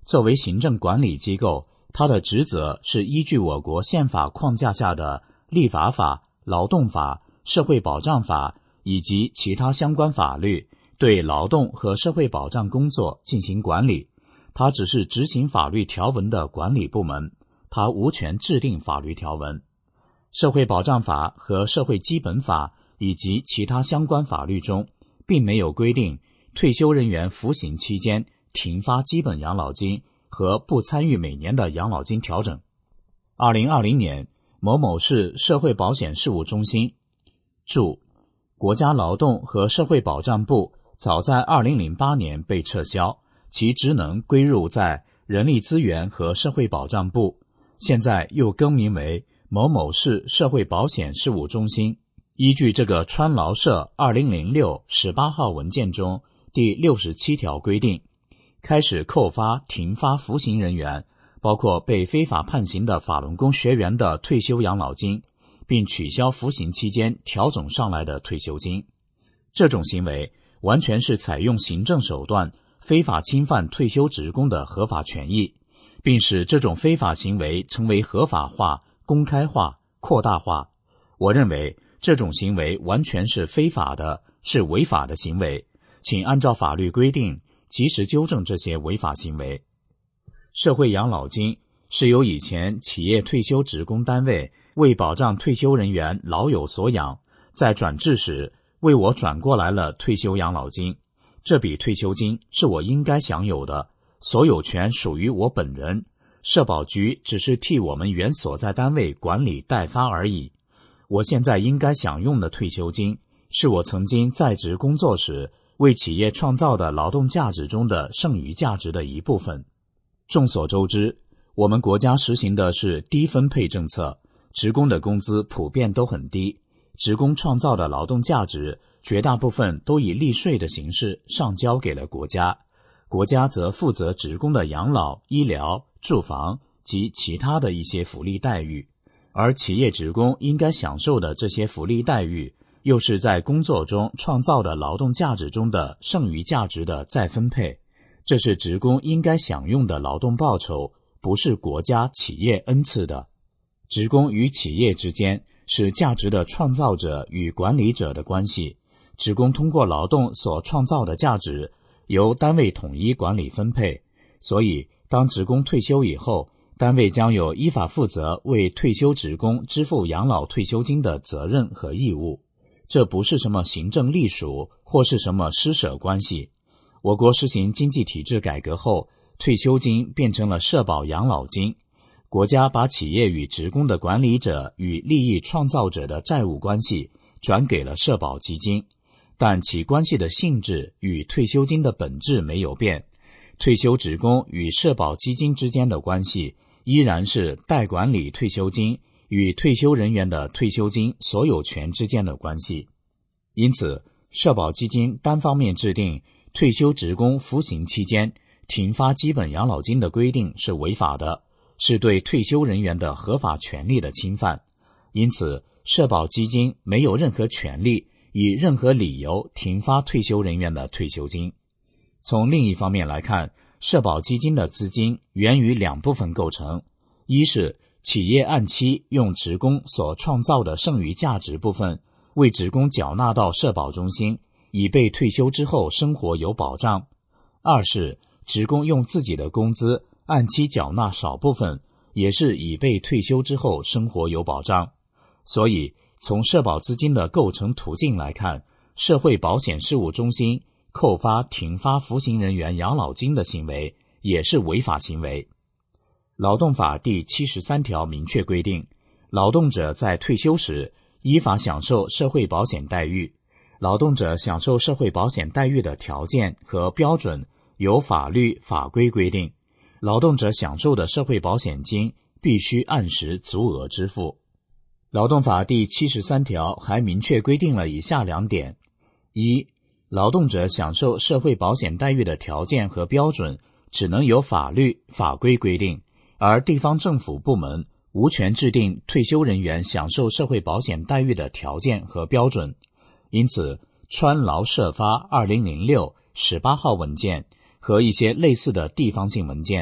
作为行政管理机构，它的职责是依据我国宪法框架下的立法法、劳动法、社会保障法以及其他相关法律，对劳动和社会保障工作进行管理。它只是执行法律条文的管理部门，它无权制定法律条文。社会保障法和社会基本法以及其他相关法律中，并没有规定退休人员服刑期间停发基本养老金和不参与每年的养老金调整。2020年，某某市社会保险事务中心注：国家劳动和社会保障部早在2008年被撤销，其职能归入在人力资源和社会保障部，现在又更名为某某市社会保险事务中心。依据这个川劳社2006 18号文件中第67条规定，开始扣发停发服刑人员，包括被非法判刑的法轮功学员的退休养老金，并取消服刑期间调整上来的退休金。这种行为完全是采用行政手段非法侵犯退休职工的合法权益，并使这种非法行为成为合法化、公开化、扩大化。我认为这种行为完全是非法的，是违法的行为，请按照法律规定及时纠正这些违法行为。社会养老金是由以前企业退休职工单位为保障退休人员老有所养，在转制时为我转过来了退休养老金。这笔退休金是我应该享有的，所有权属于我本人，社保局只是替我们原所在单位管理代发而已。我现在应该享用的退休金，是我曾经在职工作时为企业创造的劳动价值中的剩余价值的一部分。众所周知，我们国家实行的是低分配政策，职工的工资普遍都很低，职工创造的劳动价值绝大部分都以利税的形式上交给了国家，国家则负责职工的养老、医疗、住房及其他的一些福利待遇，而企业职工应该享受的这些福利待遇，又是在工作中创造的劳动价值中的剩余价值的再分配，这是职工应该享用的劳动报酬，不是国家企业恩赐的。职工与企业之间是价值的创造者与管理者的关系，职工通过劳动所创造的价值由单位统一管理分配，所以当职工退休以后，单位将有依法负责为退休职工支付养老退休金的责任和义务。这不是什么行政隶属或是什么施舍关系。我国实行经济体制改革后，退休金变成了社保养老金，国家把企业与职工的管理者与利益创造者的债务关系转给了社保基金，但其关系的性质与退休金的本质没有变。退休职工与社保基金之间的关系依然是代管理退休金与退休人员的退休金所有权之间的关系。因此，社保基金单方面制定退休职工服刑期间停发基本养老金的规定是违法的，是对退休人员的合法权利的侵犯。因此，社保基金没有任何权利以任何理由停发退休人员的退休金。从另一方面来看，社保基金的资金源于两部分构成，一是企业按期用职工所创造的剩余价值部分为职工缴纳到社保中心，以备退休之后生活有保障；二是职工用自己的工资按期缴纳少部分，也是以备退休之后生活有保障。所以，从社保资金的构成途径来看，社会保险事务中心扣发停发服刑人员养老金的行为也是违法行为。劳动法第73条明确规定，劳动者在退休时依法享受社会保险待遇，劳动者享受社会保险待遇的条件和标准由法律法规规定，劳动者享受的社会保险金必须按时足额支付。劳动法第73条还明确规定了以下两点：一、劳动者享受社会保险待遇的条件和标准只能由法律法规规定，而地方政府部门无权制定退休人员享受社会保险待遇的条件和标准。因此，川劳社发2006 18号文件和一些类似的地方性文件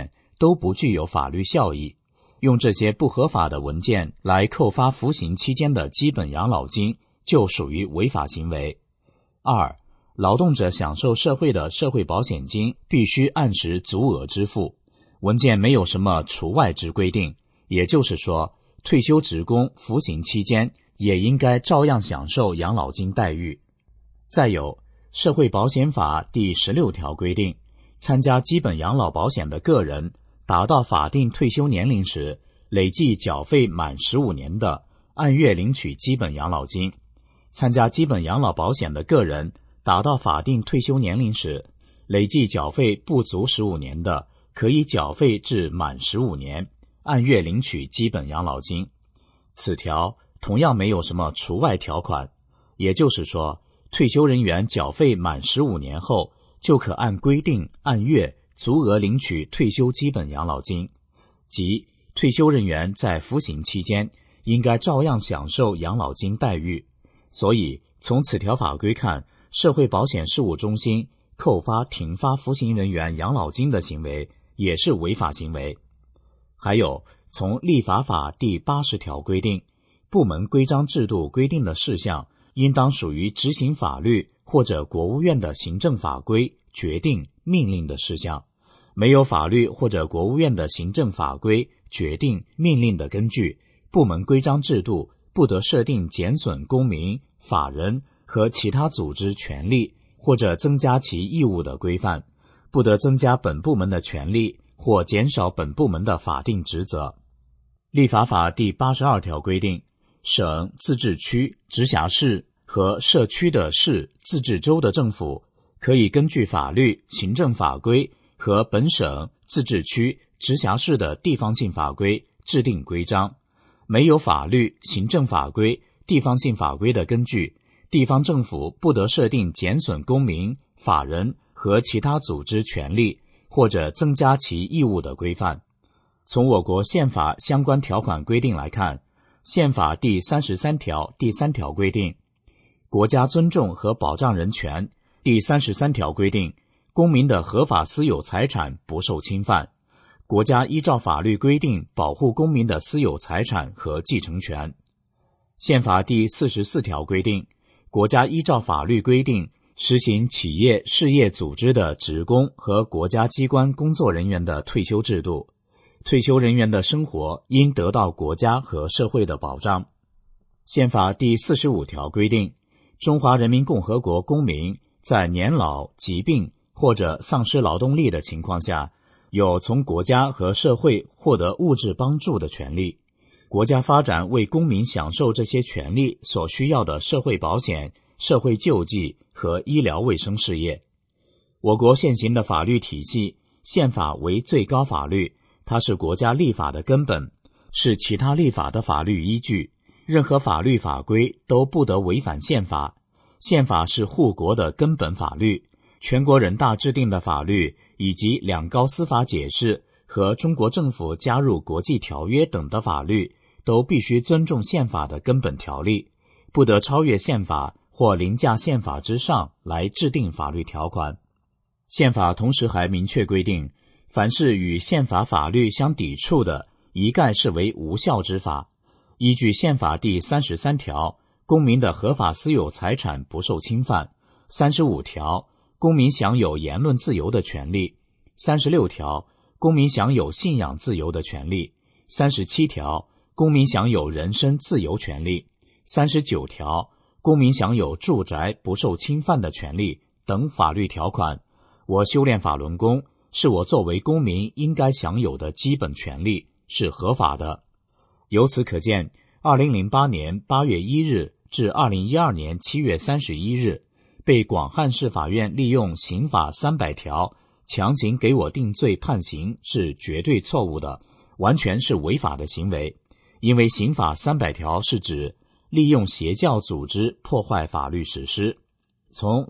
都不具有法律效益，用这些不合法的文件来扣发服刑期间的基本养老金，就属于违法行为。2、劳动者享受社会的社会保险金必须按时足额支付，文件没有什么除外之规定，也就是说，退休职工服刑期间也应该照样享受养老金待遇。再有，社会保险法第16条规定，参加基本养老保险的个人达到法定退休年龄时，累计缴费满15年的，按月领取基本养老金；参加基本养老保险的个人达到法定退休年龄时，累计缴费不足15年的，可以缴费至满15年，按月领取基本养老金。此条同样没有什么除外条款，也就是说，退休人员缴费满15年后，就可按规定按月足额领取退休基本养老金，即退休人员在服刑期间应该照样享受养老金待遇。所以从此条法规看，社会保险事务中心扣发停发服刑人员养老金的行为也是违法行为。还有，从立法法第80条规定，部门规章制度规定的事项应当属于执行法律或者国务院的行政法规、决定、命令的事项，没有法律或者国务院的行政法规、决定、命令的根据，部门规章制度不得设定减损公民、法人和其他组织权利或者增加其义务的规范，不得增加本部门的权利或减少本部门的法定职责。立法法第82条规定，省、自治区、直辖市和社区的市、自治州的政府可以根据法律、行政法规和本省、自治区、直辖市的地方性法规制定规章。没有法律、行政法规、地方性法规的根据，地方政府不得设定减损公民、法人和其他组织权利或者增加其义务的规范。从我国宪法相关条款规定来看，宪法第33条第3条规定，国家尊重和保障人权；第33条规定，公民的合法私有财产不受侵犯，国家依照法律规定保护公民的私有财产和继承权。宪法第44条规定，国家依照法律规定实行企业事业组织的职工和国家机关工作人员的退休制度，退休人员的生活应得到国家和社会的保障。宪法第45条规定，中华人民共和国公民在年老、疾病或者丧失劳动力的情况下，有从国家和社会获得物质帮助的权利。国家发展为公民享受这些权利所需要的社会保险、社会救济和医疗卫生事业。我国现行的法律体系，宪法为最高法律，它是国家立法的根本，是其他立法的法律依据，任何法律法规都不得违反宪法。宪法是护国的根本法律，全国人大制定的法律以及两高司法解释和中国政府加入国际条约等的法律，都必须尊重宪法的根本条例，不得超越宪法或凌驾宪法之上来制定法律条款。宪法同时还明确规定，凡是与宪法法律相抵触的，一概视为无效之法。依据宪法第33条，公民的合法私有财产不受侵犯；35条，公民享有言论自由的权利；36条，公民享有信仰自由的权利；37条，公民享有人身自由权利；39条，公民享有住宅不受侵犯的权利等法律条款。我修炼法轮功，是我作为公民应该享有的基本权利，是合法的。由此可见，2008年8月1日至2012年7月31日，被广汉市法院利用刑法300条强行给我定罪判刑是绝对错误的，完全是违法的行为。因为刑法300条是指利用邪教组织破坏法律实施。从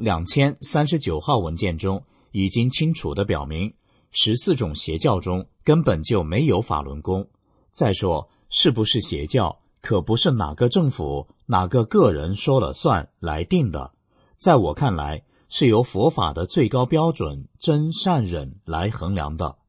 2039号文件中已经清楚地表明，14种邪教中根本就没有法轮功。再说，是不是邪教，可不是哪个政府、哪个个人说了算来定的。在我看来，是由佛法的最高标准真善忍来衡量的。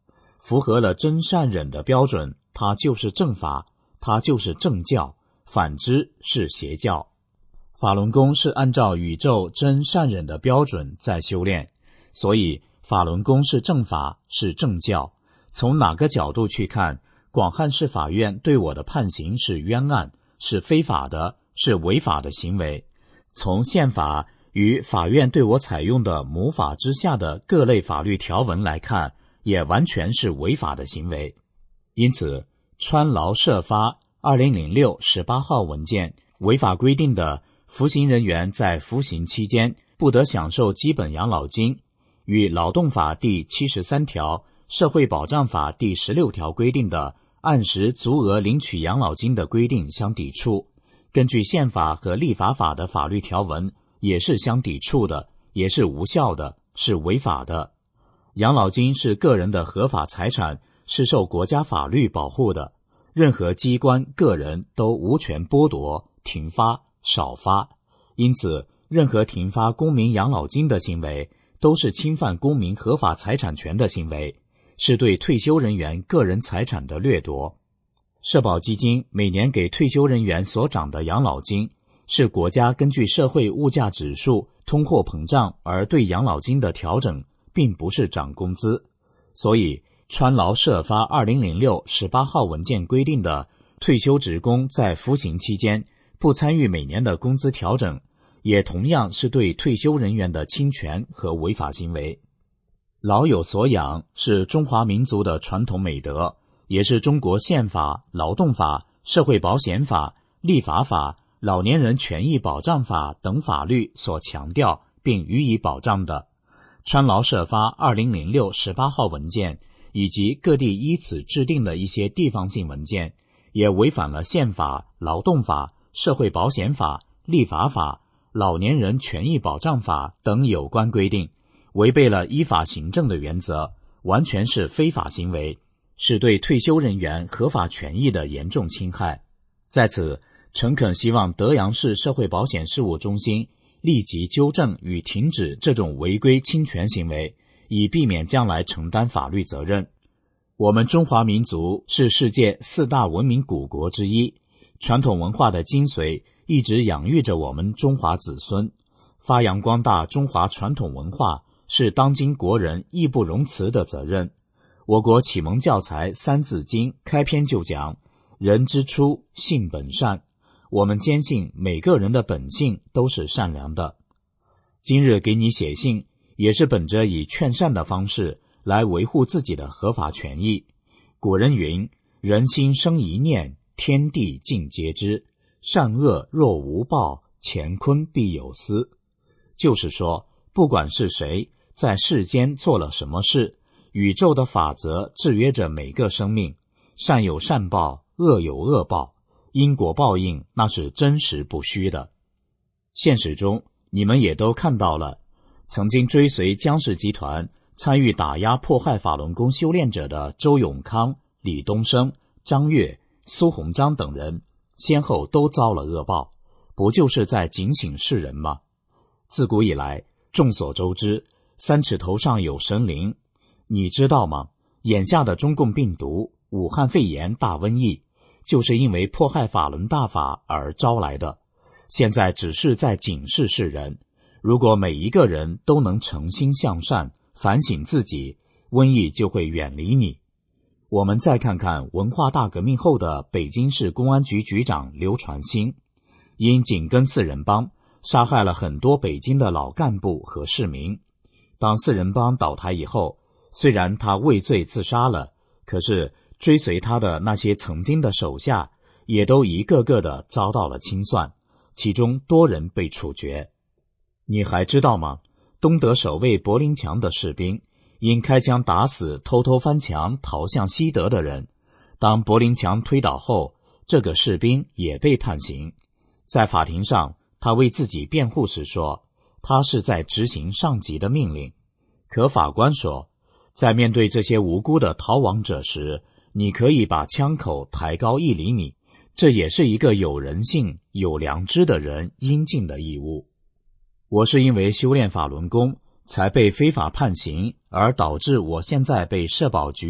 符合了真善忍的标准，它就是正法，它就是正教，反之是邪教。法轮功是按照宇宙真善忍的标准在修炼，所以法轮功是正法，是正教。从哪个角度去看，广汉市法院对我的判刑是冤案，是非法的，是违法的行为。从宪法与法院对我采用的母法之下的各类法律条文来看，也完全是违法的行为。因此，川劳社发2006 18号文件违法规定的服刑人员在服刑期间不得享受基本养老金，与劳动法第73条、社会保障法第16条规定的按时足额领取养老金的规定相抵触，根据宪法和立法法的法律条文也是相抵触的，也是无效的，是违法的。养老金是个人的合法财产，是受国家法律保护的，任何机关、个人都无权剥夺、停发、少发。因此，任何停发公民养老金的行为都是侵犯公民合法财产权的行为，是对退休人员个人财产的掠夺。社保基金每年给退休人员所涨的养老金，是国家根据社会物价指数、通货膨胀而对养老金的调整，并不是涨工资。所以川劳社发2006 18号文件规定的退休职工在服刑期间不参与每年的工资调整，也同样是对退休人员的侵权和违法行为。老有所养是中华民族的传统美德，也是中国宪法、劳动法、社会保险法、立法法、老年人权益保障法等法律所强调并予以保障的。川劳社发2006 18号文件以及各地依此制定的一些地方性文件，也违反了宪法、劳动法、社会保险法、立法法、老年人权益保障法等有关规定，违背了依法行政的原则，完全是非法行为，是对退休人员合法权益的严重侵害。在此，诚恳希望德阳市社会保险事务中心立即纠正与停止这种违规侵权行为，以避免将来承担法律责任。我们中华民族是世界4大文明古国之一，传统文化的精髓一直养育着我们中华子孙，发扬光大中华传统文化是当今国人义不容辞的责任。我国启蒙教材《三字经》开篇就讲：人之初，性本善。我们坚信每个人的本性都是善良的。今日给你写信，也是本着以劝善的方式来维护自己的合法权益。古人云：人心生一念，天地尽皆知。善恶若无报，乾坤必有私。就是说，不管是谁在世间做了什么事，宇宙的法则制约着每个生命，善有善报，恶有恶报，因果报应那是真实不虚的。现实中你们也都看到了，曾经追随江氏集团参与打压迫害法轮功修炼者的周永康、李东升、张悦、苏鸿章等人，先后都遭了恶报，不就是在警醒世人吗？自古以来，众所周知，三尺头上有神灵。你知道吗？眼下的中共病毒、武汉肺炎大瘟疫，就是因为迫害法轮大法而招来的。现在只是在警示世人，如果每一个人都能诚心向善，反省自己，瘟疫就会远离你。我们再看看文化大革命后的北京市公安局局长刘传兴，因紧跟四人帮，杀害了很多北京的老干部和市民。当四人帮倒台以后，虽然他畏罪自杀了，可是追随他的那些曾经的手下也都一个个的遭到了清算，其中多人被处决。你还知道吗？东德守卫柏林墙的士兵因开枪打死偷偷翻墙逃向西德的人，当柏林墙推倒后，这个士兵也被判刑。在法庭上，他为自己辩护时说，他是在执行上级的命令。可法官说，在面对这些无辜的逃亡者时，你可以把枪口抬高1厘米，这也是一个有人性、有良知的人应尽的义务。我是因为修炼法轮功才被非法判刑，而导致我现在被社保局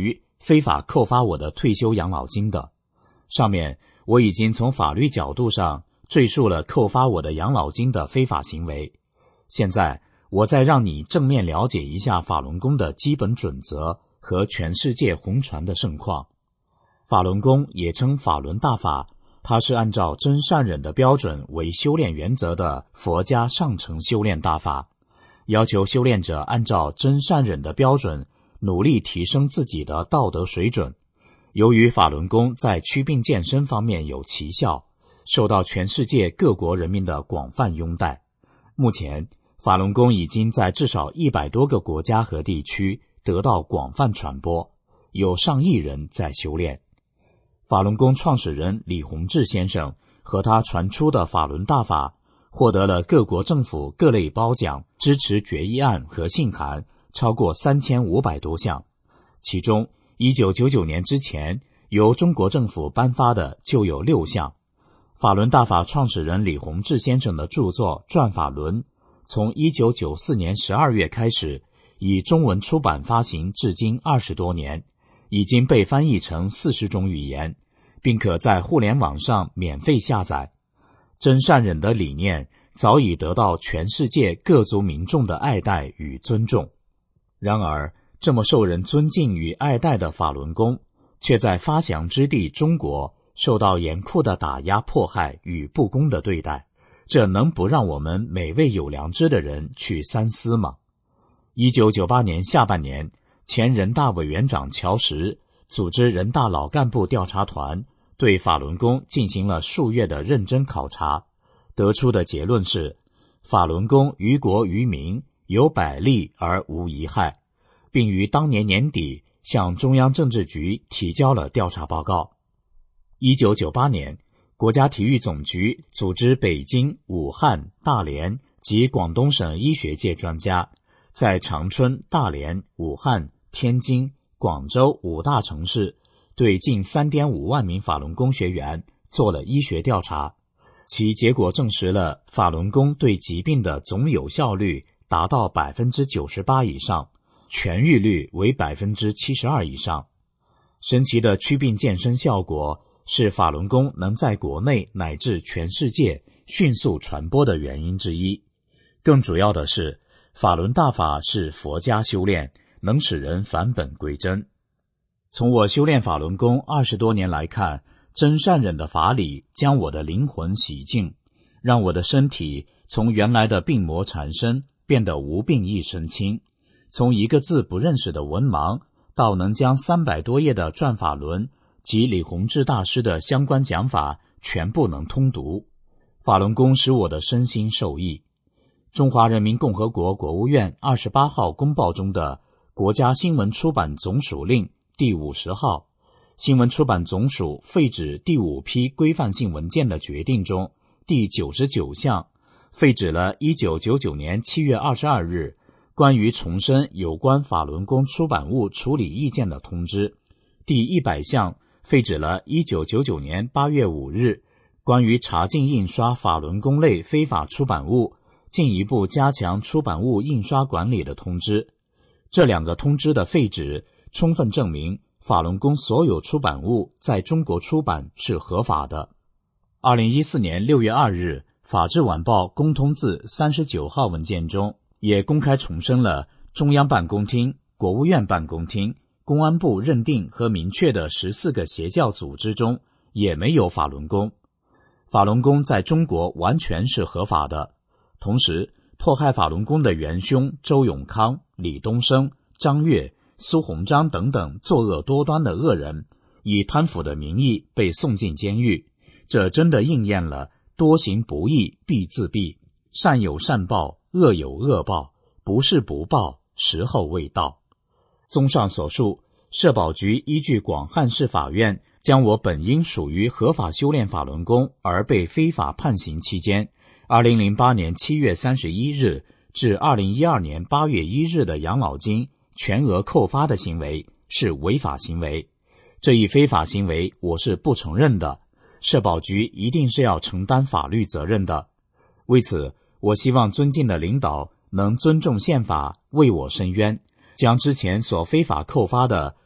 非法扣发我的退休养老金的。上面我已经从法律角度上赘述了扣发我的养老金的非法行为。现在我再让你正面了解一下法轮功的基本准则和全世界红传的盛况。法轮功也称法轮大法，它是按照真善忍的标准为修炼原则的佛家上乘修炼大法，要求修炼者按照真善忍的标准努力提升自己的道德水准。由于法轮功在祛病健身方面有奇效，受到全世界各国人民的广泛拥戴。目前法轮功已经在至少100多个国家和地区得到广泛传播，有上亿人在修炼。法轮功创始人李洪志先生和他传出的法轮大法获得了各国政府各类褒奖、支持决议案和信函超过3500多项，其中1999年之前由中国政府颁发的就有6项。法轮大法创始人李洪志先生的著作《转法轮》从1994年12月开始以中文出版发行至今20多年，已经被翻译成40种语言，并可在互联网上免费下载。真善忍的理念早已得到全世界各族民众的爱戴与尊重。然而，这么受人尊敬与爱戴的法轮功，却在发祥之地中国受到严酷的打压迫害与不公的对待，这能不让我们每位有良知的人去三思吗？1998年下半年，前人大委员长乔石组织人大老干部调查团对法轮功进行了数月的认真考察，得出的结论是，法轮功于国于民有百利而无一害，并于当年年底向中央政治局提交了调查报告。1998年，国家体育总局组织北京、武汉、大连及广东省医学界专家，在长春、大连、武汉、天津、广州5大城市对近 3.5 万名法轮功学员做了医学调查，其结果证实了法轮功对疾病的总有效率达到 98% 以上，痊愈率为 72% 以上。神奇的祛病健身效果是法轮功能在国内乃至全世界迅速传播的原因之一。更主要的是，法轮大法是佛家修炼，能使人返本归真。从我修炼法轮功20多年来看，真善忍的法理将我的灵魂洗净，让我的身体从原来的病魔缠身变得无病一身轻，从一个字不认识的文盲到能将300多页的转法轮及李洪志大师的相关讲法全部能通读。法轮功使我的身心受益。中华人民共和国国务院28号公报中的国家新闻出版总署令第50号新闻出版总署废止第5批规范性文件的决定中第99项，废止了1999年7月22日关于重申有关法轮功出版物处理意见的通知，第100项废止了1999年8月5日关于查禁印刷法轮功类非法出版物，进一步加强出版物印刷管理的通知。这2个通知的废止，充分证明法轮功所有出版物在中国出版是合法的。2014年6月2日，法制晚报公通字39号文件中也公开重申了中央办公厅、国务院办公厅、公安部认定和明确的14个邪教组织中也没有法轮功。法轮功在中国完全是合法的。同时，迫害法轮功的元凶周永康、李东升、张悦、苏鸿章等等作恶多端的恶人，以贪腐的名义被送进监狱，这真的应验了多行不义必自毙，善有善报，恶有恶报，不是不报，时候未到。综上所述，社保局依据广汉市法院将我本应属于合法修炼法轮功而被非法判刑期间2008年7月31日至2012年8月1日的养老金全额扣发的行为是违法行为。这一非法行为我是不承认的，社保局一定是要承担法律责任的。为此，我希望尊敬的领导能尊重宪法，为我伸冤，将之前所非法扣发的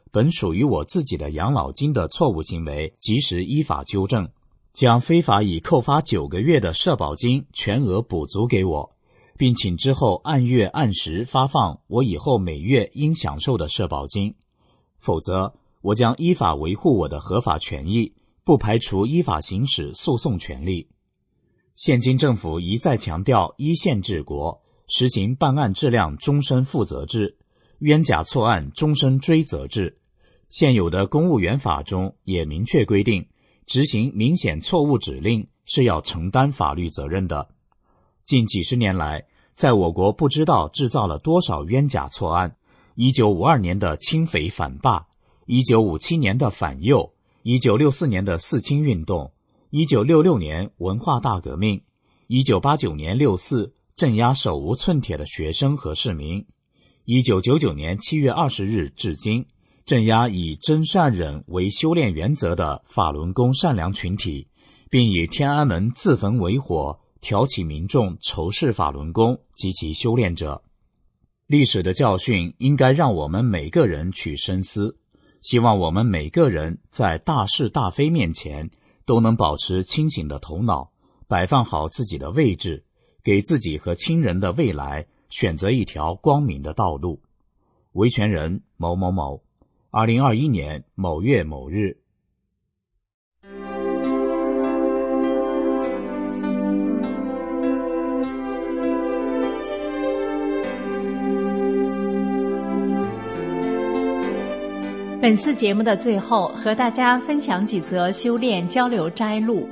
本属于我自己的养老金的错误行为及时依法纠正，将非法已扣发9个月的社保金全额补足给我，并请之后按月按时发放我以后每月应享受的社保金，否则我将依法维护我的合法权益，不排除依法行使诉讼权利。现今政府一再强调依宪治国，实行办案质量终身负责制，冤假错案终身追责制。现有的公务员法中也明确规定，执行明显错误指令是要承担法律责任的。近几十年来，在我国不知道制造了多少冤假错案。1952年的清匪反霸，1957年的反右，1964年的四清运动，1966年文化大革命，1989年6四镇压手无寸铁的学生和市民，1999年7月20日至今，镇压以真善忍为修炼原则的法轮功善良群体，并以天安门自焚为火，挑起民众仇视法轮功及其修炼者。历史的教训应该让我们每个人去深思，希望我们每个人在大是大非面前都能保持清醒的头脑，摆放好自己的位置，给自己和亲人的未来选择一条光明的道路。维权人某某某，2021年某月某日。 本次节目的最后，和大家分享几则修炼交流摘录。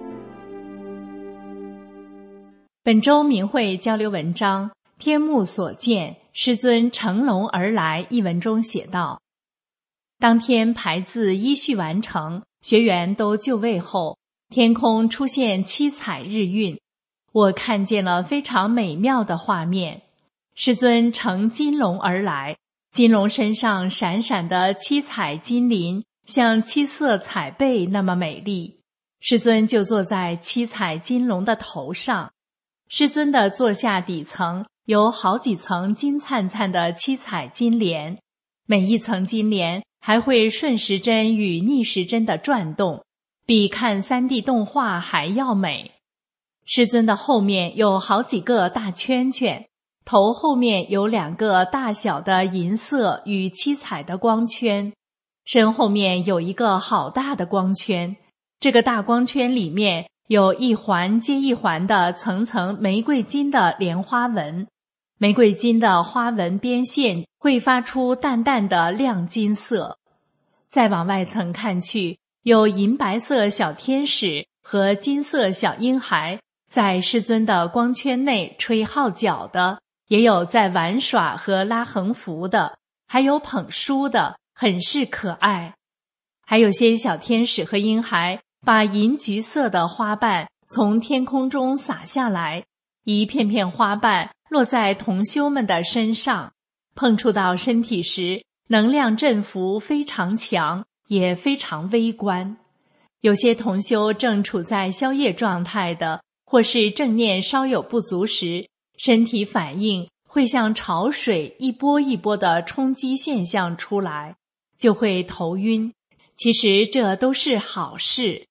本周明慧交流文章《天目所见，师尊乘龙而来》一文中写道：当天排字依序完成，学员都就位后，天空出现七彩日晕，我看见了非常美妙的画面。师尊乘金龙而来，金龙身上闪闪的七彩金鳞，像七色彩贝那么美丽。师尊就坐在七彩金龙的头上，师尊的座下底层有好几层金灿灿的七彩金莲，每一层金莲还会顺时针与逆时针的转动，比看3D 动画还要美。师尊的后面有好几个大圈圈，头后面有2个大小的银色与七彩的光圈，身后面有一个好大的光圈，这个大光圈里面有一环接一环的层层玫瑰金的莲花纹，玫瑰金的花纹边线会发出淡淡的亮金色。再往外层看去，有银白色小天使和金色小婴孩在师尊的光圈内吹号角的，也有在玩耍和拉横幅的，还有捧书的，很是可爱。还有些小天使和婴孩把银橘色的花瓣从天空中洒下来，一片片花瓣落在同修们的身上，碰触到身体时，能量振幅非常强，也非常微观。有些同修正处在消业状态的，或是正念稍有不足时，身体反应会像潮水一波一波的冲击现象出来，就会头晕。其实这都是好事。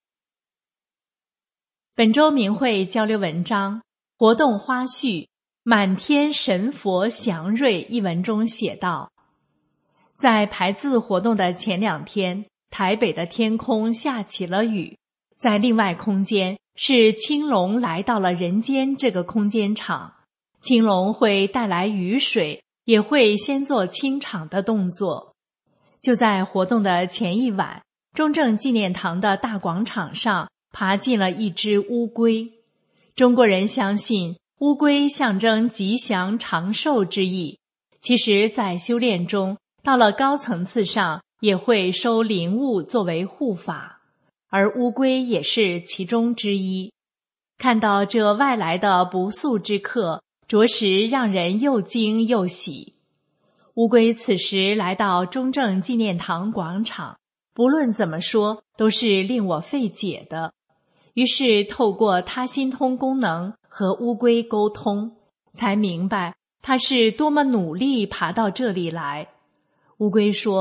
本周明慧交流文章活动花絮满天神佛祥瑞一文中写道，在排字活动的前2天，台北的天空下起了雨，在另外空间是青龙来到了人间这个空间场，青龙会带来雨水，也会先做清场的动作。就在活动的前一晚，中正纪念堂的大广场上爬进了一只乌龟。中国人相信乌龟象征吉祥长寿之意，其实在修炼中，到了高层次上也会收灵物作为护法，而乌龟也是其中之一。看到这外来的不速之客，着实让人又惊又喜。乌龟此时来到中正纪念堂广场，不论怎么说都是令我费解的。于是透过他心通功能和乌龟沟通，才明白他是多么努力爬到这里来。乌龟说，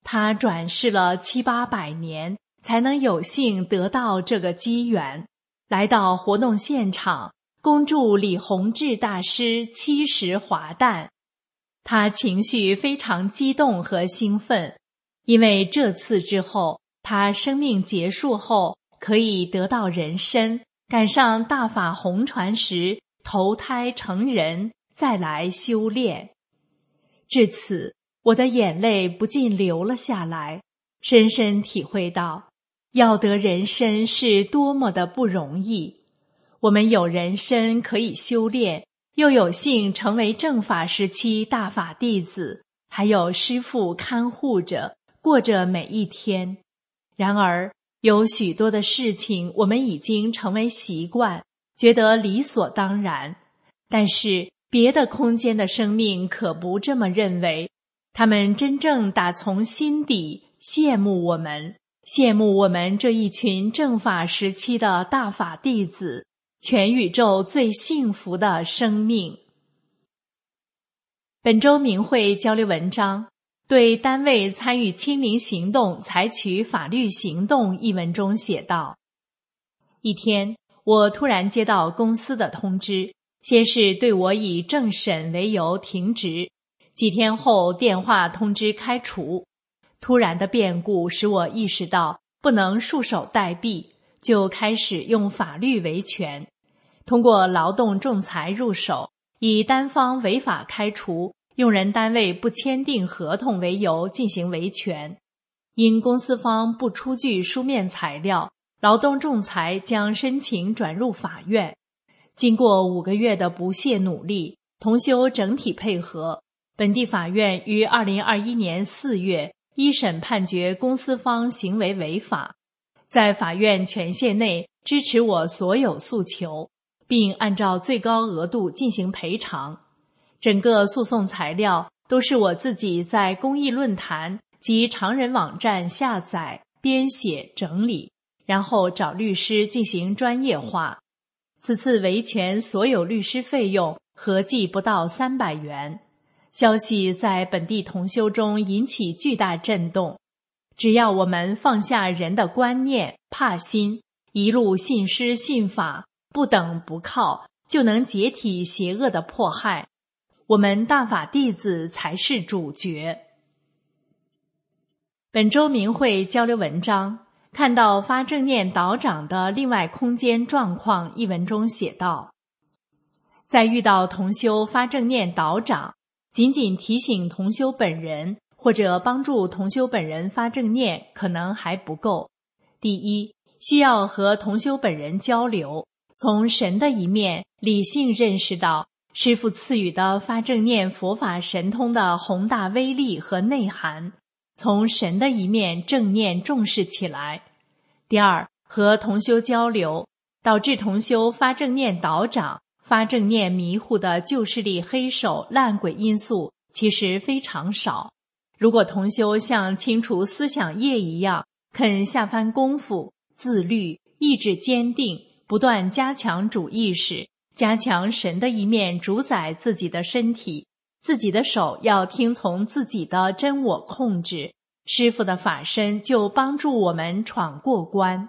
他转世了700-800年，才能有幸得到这个机缘，来到活动现场，恭祝李洪志大师70华诞。他情绪非常激动和兴奋，因为这次之后，他生命结束后可以得到人身，赶上大法红传时投胎成人，再来修炼。至此，我的眼泪不禁流了下来，深深体会到要得人身是多么的不容易。我们有人身可以修炼，又有幸成为正法时期大法弟子，还有师父看护着，过着每一天。然而有许多的事情我们已经成为习惯，觉得理所当然，但是别的空间的生命可不这么认为，他们真正打从心底羡慕我们，羡慕我们这一群正法时期的大法弟子，全宇宙最幸福的生命。本周明慧交流文章对单位参与清零行动采取法律行动一文中写道：一天，我突然接到公司的通知，先是对我以政审为由停职，几天后电话通知开除。突然的变故使我意识到不能束手待毙，就开始用法律维权，通过劳动仲裁入手，以单方违法开除、用人单位不签订合同为由进行维权。因公司方不出具书面材料，劳动仲裁将申请转入法院。经过5个月的不懈努力，同修整体配合，本地法院于2021年4月一审判决公司方行为违法，在法院权限内支持我所有诉求，并按照最高额度进行赔偿。整个诉讼材料都是我自己在公益论坛及常人网站下载、编写、整理，然后找律师进行专业化。此次维权所有律师费用合计不到300元。消息在本地同修中引起巨大震动。只要我们放下人的观念、怕心，一路信师信法，不等不靠，就能解体邪恶的迫害。我们大法弟子才是主角。本周明慧交流文章看到发正念导长的另外空间状况一文中写道：在遇到同修发正念导长，仅仅提醒同修本人或者帮助同修本人发正念可能还不够。第一，需要和同修本人交流，从神的一面理性认识到师父赐予的发正念佛法神通的宏大威力和内涵，从神的一面正念重视起来。第二，和同修交流，导致同修发正念导长、发正念迷糊的旧势力黑手烂鬼因素其实非常少。如果同修像清除思想业一样，肯下番功夫，自律，意志坚定，不断加强主意识，加强神的一面主宰自己的身体，自己的手要听从自己的真我控制，师父的法身就帮助我们闯过关。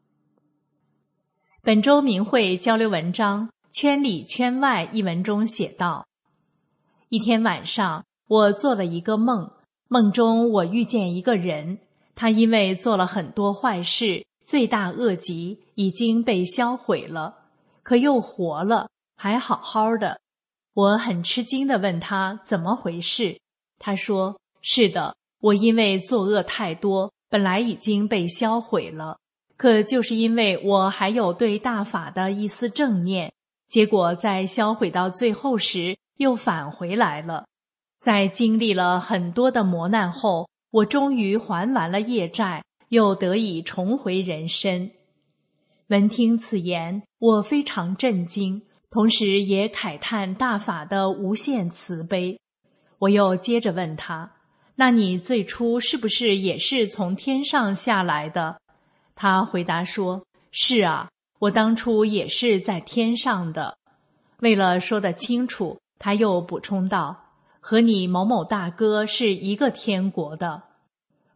本周明慧交流文章圈里圈外一文中写道：一天晚上，我做了一个梦，梦中我遇见一个人，他因为做了很多坏事，罪大恶极，已经被销毁了，可又活了，还好好的。我很吃惊地问他怎么回事，他说：是的，我因为作恶太多，本来已经被销毁了，可就是因为我还有对大法的一丝正念，结果在销毁到最后时又返回来了。在经历了很多的磨难后，我终于还完了业债，又得以重回人身。闻听此言，我非常震惊，同时也慨叹大法的无限慈悲。我又接着问他：那你最初是不是也是从天上下来的？他回答说：是啊，我当初也是在天上的。为了说得清楚，他又补充道：和你某某大哥是一个天国的。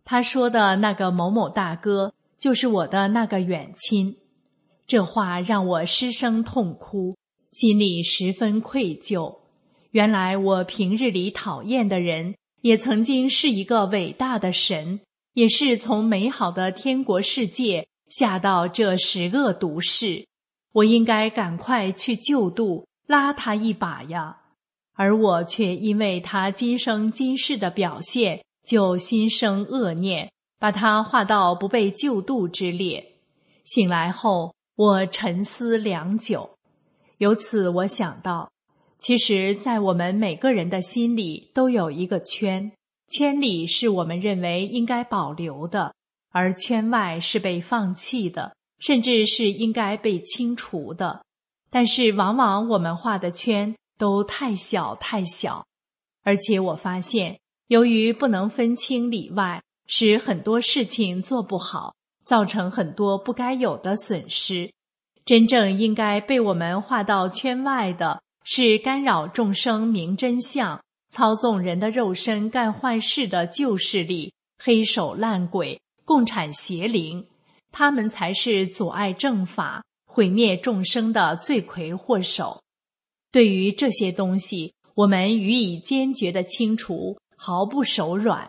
他说的那个某某大哥就是我的那个远亲。这话让我失声痛哭，心里十分愧疚。原来我平日里讨厌的人，也曾经是一个伟大的神，也是从美好的天国世界下到这十恶毒世。我应该赶快去救度，拉他一把呀。而我却因为他今生今世的表现，就心生恶念，把他划到不被救度之列。醒来后，我沉思良久，由此我想到，其实在我们每个人的心里都有一个圈，圈里是我们认为应该保留的，而圈外是被放弃的，甚至是应该被清除的。但是往往我们画的圈都太小太小，而且我发现，由于不能分清里外，使很多事情做不好，造成很多不该有的损失。真正应该被我们划到圈外的，是干扰众生明真相、操纵人的肉身干坏事的旧势力、黑手烂鬼、共产邪灵，他们才是阻碍正法、毁灭众生的罪魁祸首。对于这些东西，我们予以坚决的清除，毫不手软。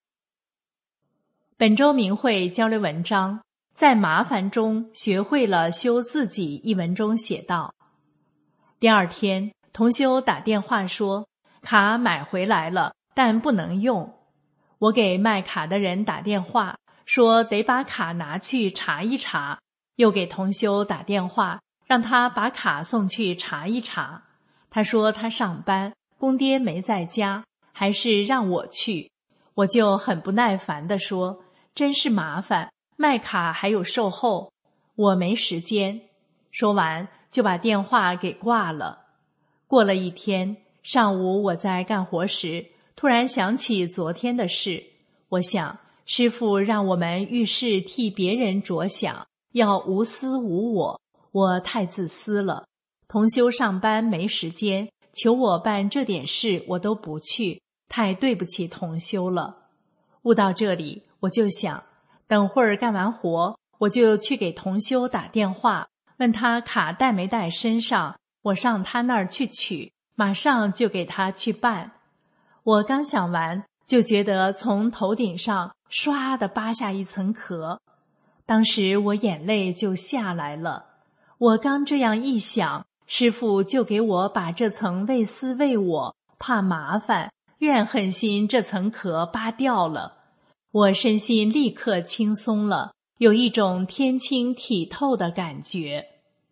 本周明慧交流文章，在麻烦中学会了修自己一文中写道：第二天，同修打电话说，卡买回来了，但不能用。我给卖卡的人打电话，说得把卡拿去查一查，又给同修打电话，让他把卡送去查一查。他说他上班，公爹没在家，还是让我去。我就很不耐烦地说，真是麻烦，卖卡还有售后，我没时间。说完就把电话给挂了。过了一天，上午我在干活时，突然想起昨天的事。我想，师父让我们遇事替别人着想，要无私无我，我太自私了。同修上班没时间，求我办这点事我都不去，太对不起同修了。悟到这里，我就想，等会儿干完活，我就去给同修打电话，问他卡带没带身上，我上他那儿去取，马上就给他去办。我刚想完，就觉得从头顶上唰地扒下一层壳，当时我眼泪就下来了。我刚这样一想，师父就给我把这层为私为我、怕麻烦、怨恨心这层壳扒掉了。我身心立刻轻松了，有一种天清体透的感觉。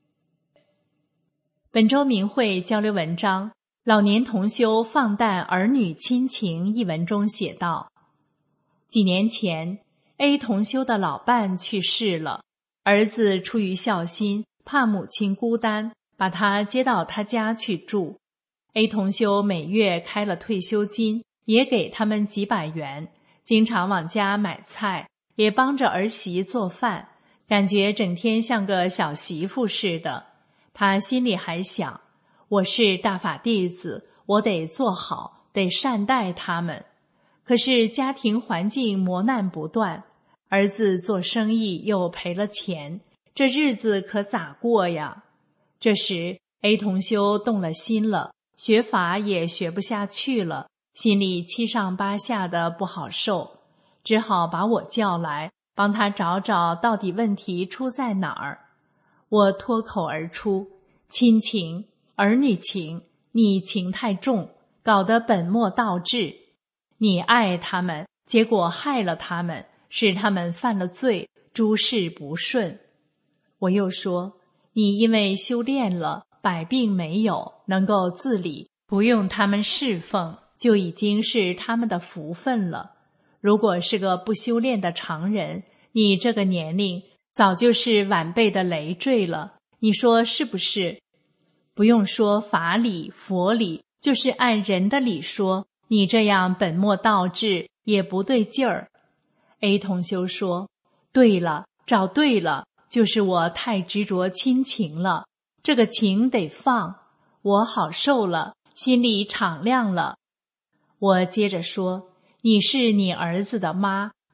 本周明慧交流文章，老年同修放淡儿女亲情一文中写道：几年前 A 同修的老伴去世了，儿子出于孝心，怕母亲孤单，把他接到他家去住。A 同修每月开了退休金，也给他们几百元，经常往家买菜，也帮着儿媳做饭，感觉整天像个小媳妇似的。他心里还想，我是大法弟子，我得做好，得善待他们。可是家庭环境磨难不断，儿子做生意又赔了钱，这日子可咋过呀？这时 A 同修动了心了，学法也学不下去了，心里七上八下的不好受，只好把我叫来，帮他找找到底问题出在哪儿。我脱口而出，亲情、儿女情，你情太重，搞得本末倒置。你爱他们，结果害了他们，使他们犯了罪，诸事不顺。我又说，你因为修炼了，百病没有，能够自理，不用他们侍奉，就已经是他们的福分了。如果是个不修炼的常人，你这个年龄早就是晚辈的累赘了，你说是不是？不用说法理佛理，就是按人的理说，你这样本末倒置也不对劲儿。 A 同修说，对了，找对了，就是我太执着亲情了，这个情得放，我好受了，心里敞亮了。我接着说，你是你儿子的妈，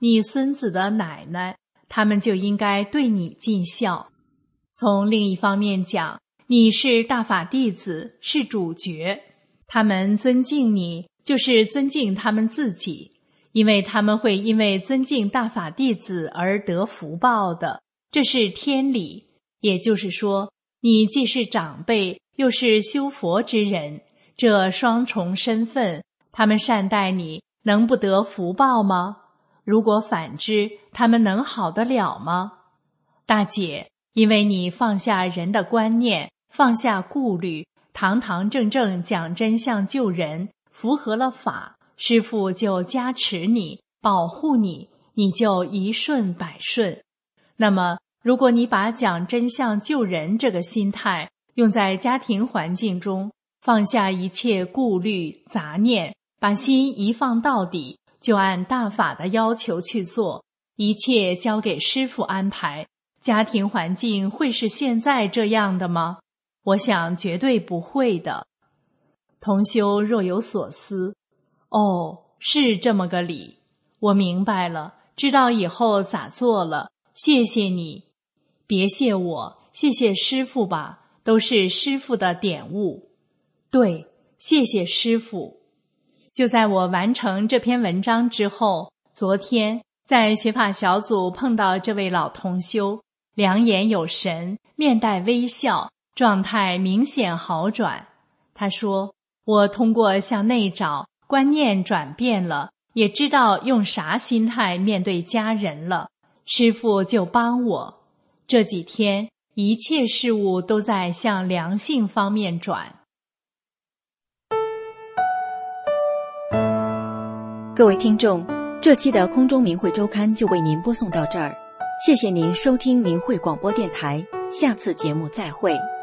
你孙子的奶奶，他们就应该对你尽孝。从另一方面讲，你是大法弟子，是主角，他们尊敬你，就是尊敬他们自己，因为他们会因为尊敬大法弟子而得福报的，这是天理。也就是说，你既是长辈，又是修佛之人，这双重身份，他们善待你，能不得福报吗？如果反之，他们能好得了吗？大姐，因为你放下人的观念，放下顾虑，堂堂正正讲真相救人，符合了法，师父就加持你，保护你，你就一顺百顺。那么如果你把讲真相救人这个心态用在家庭环境中，放下一切顾虑杂念，把心一放到底，就按大法的要求去做，一切交给师父安排，家庭环境会是现在这样的吗？我想绝对不会的。同修若有所思，是这么个理，我明白了，知道以后咋做了，谢谢你。别谢我，谢谢师父吧，都是师父的点悟。对，谢谢师父。就在我完成这篇文章之后，昨天在学法小组碰到这位老同修，两眼有神，面带微笑，状态明显好转。他说，我通过向内找，观念转变了，也知道用啥心态面对家人了，师父就帮我。这几天一切事物都在向良性方面转。 各位听众，这期的空中明慧周刊就为您播送到这儿，谢谢您收听明慧广播电台，下次节目再会。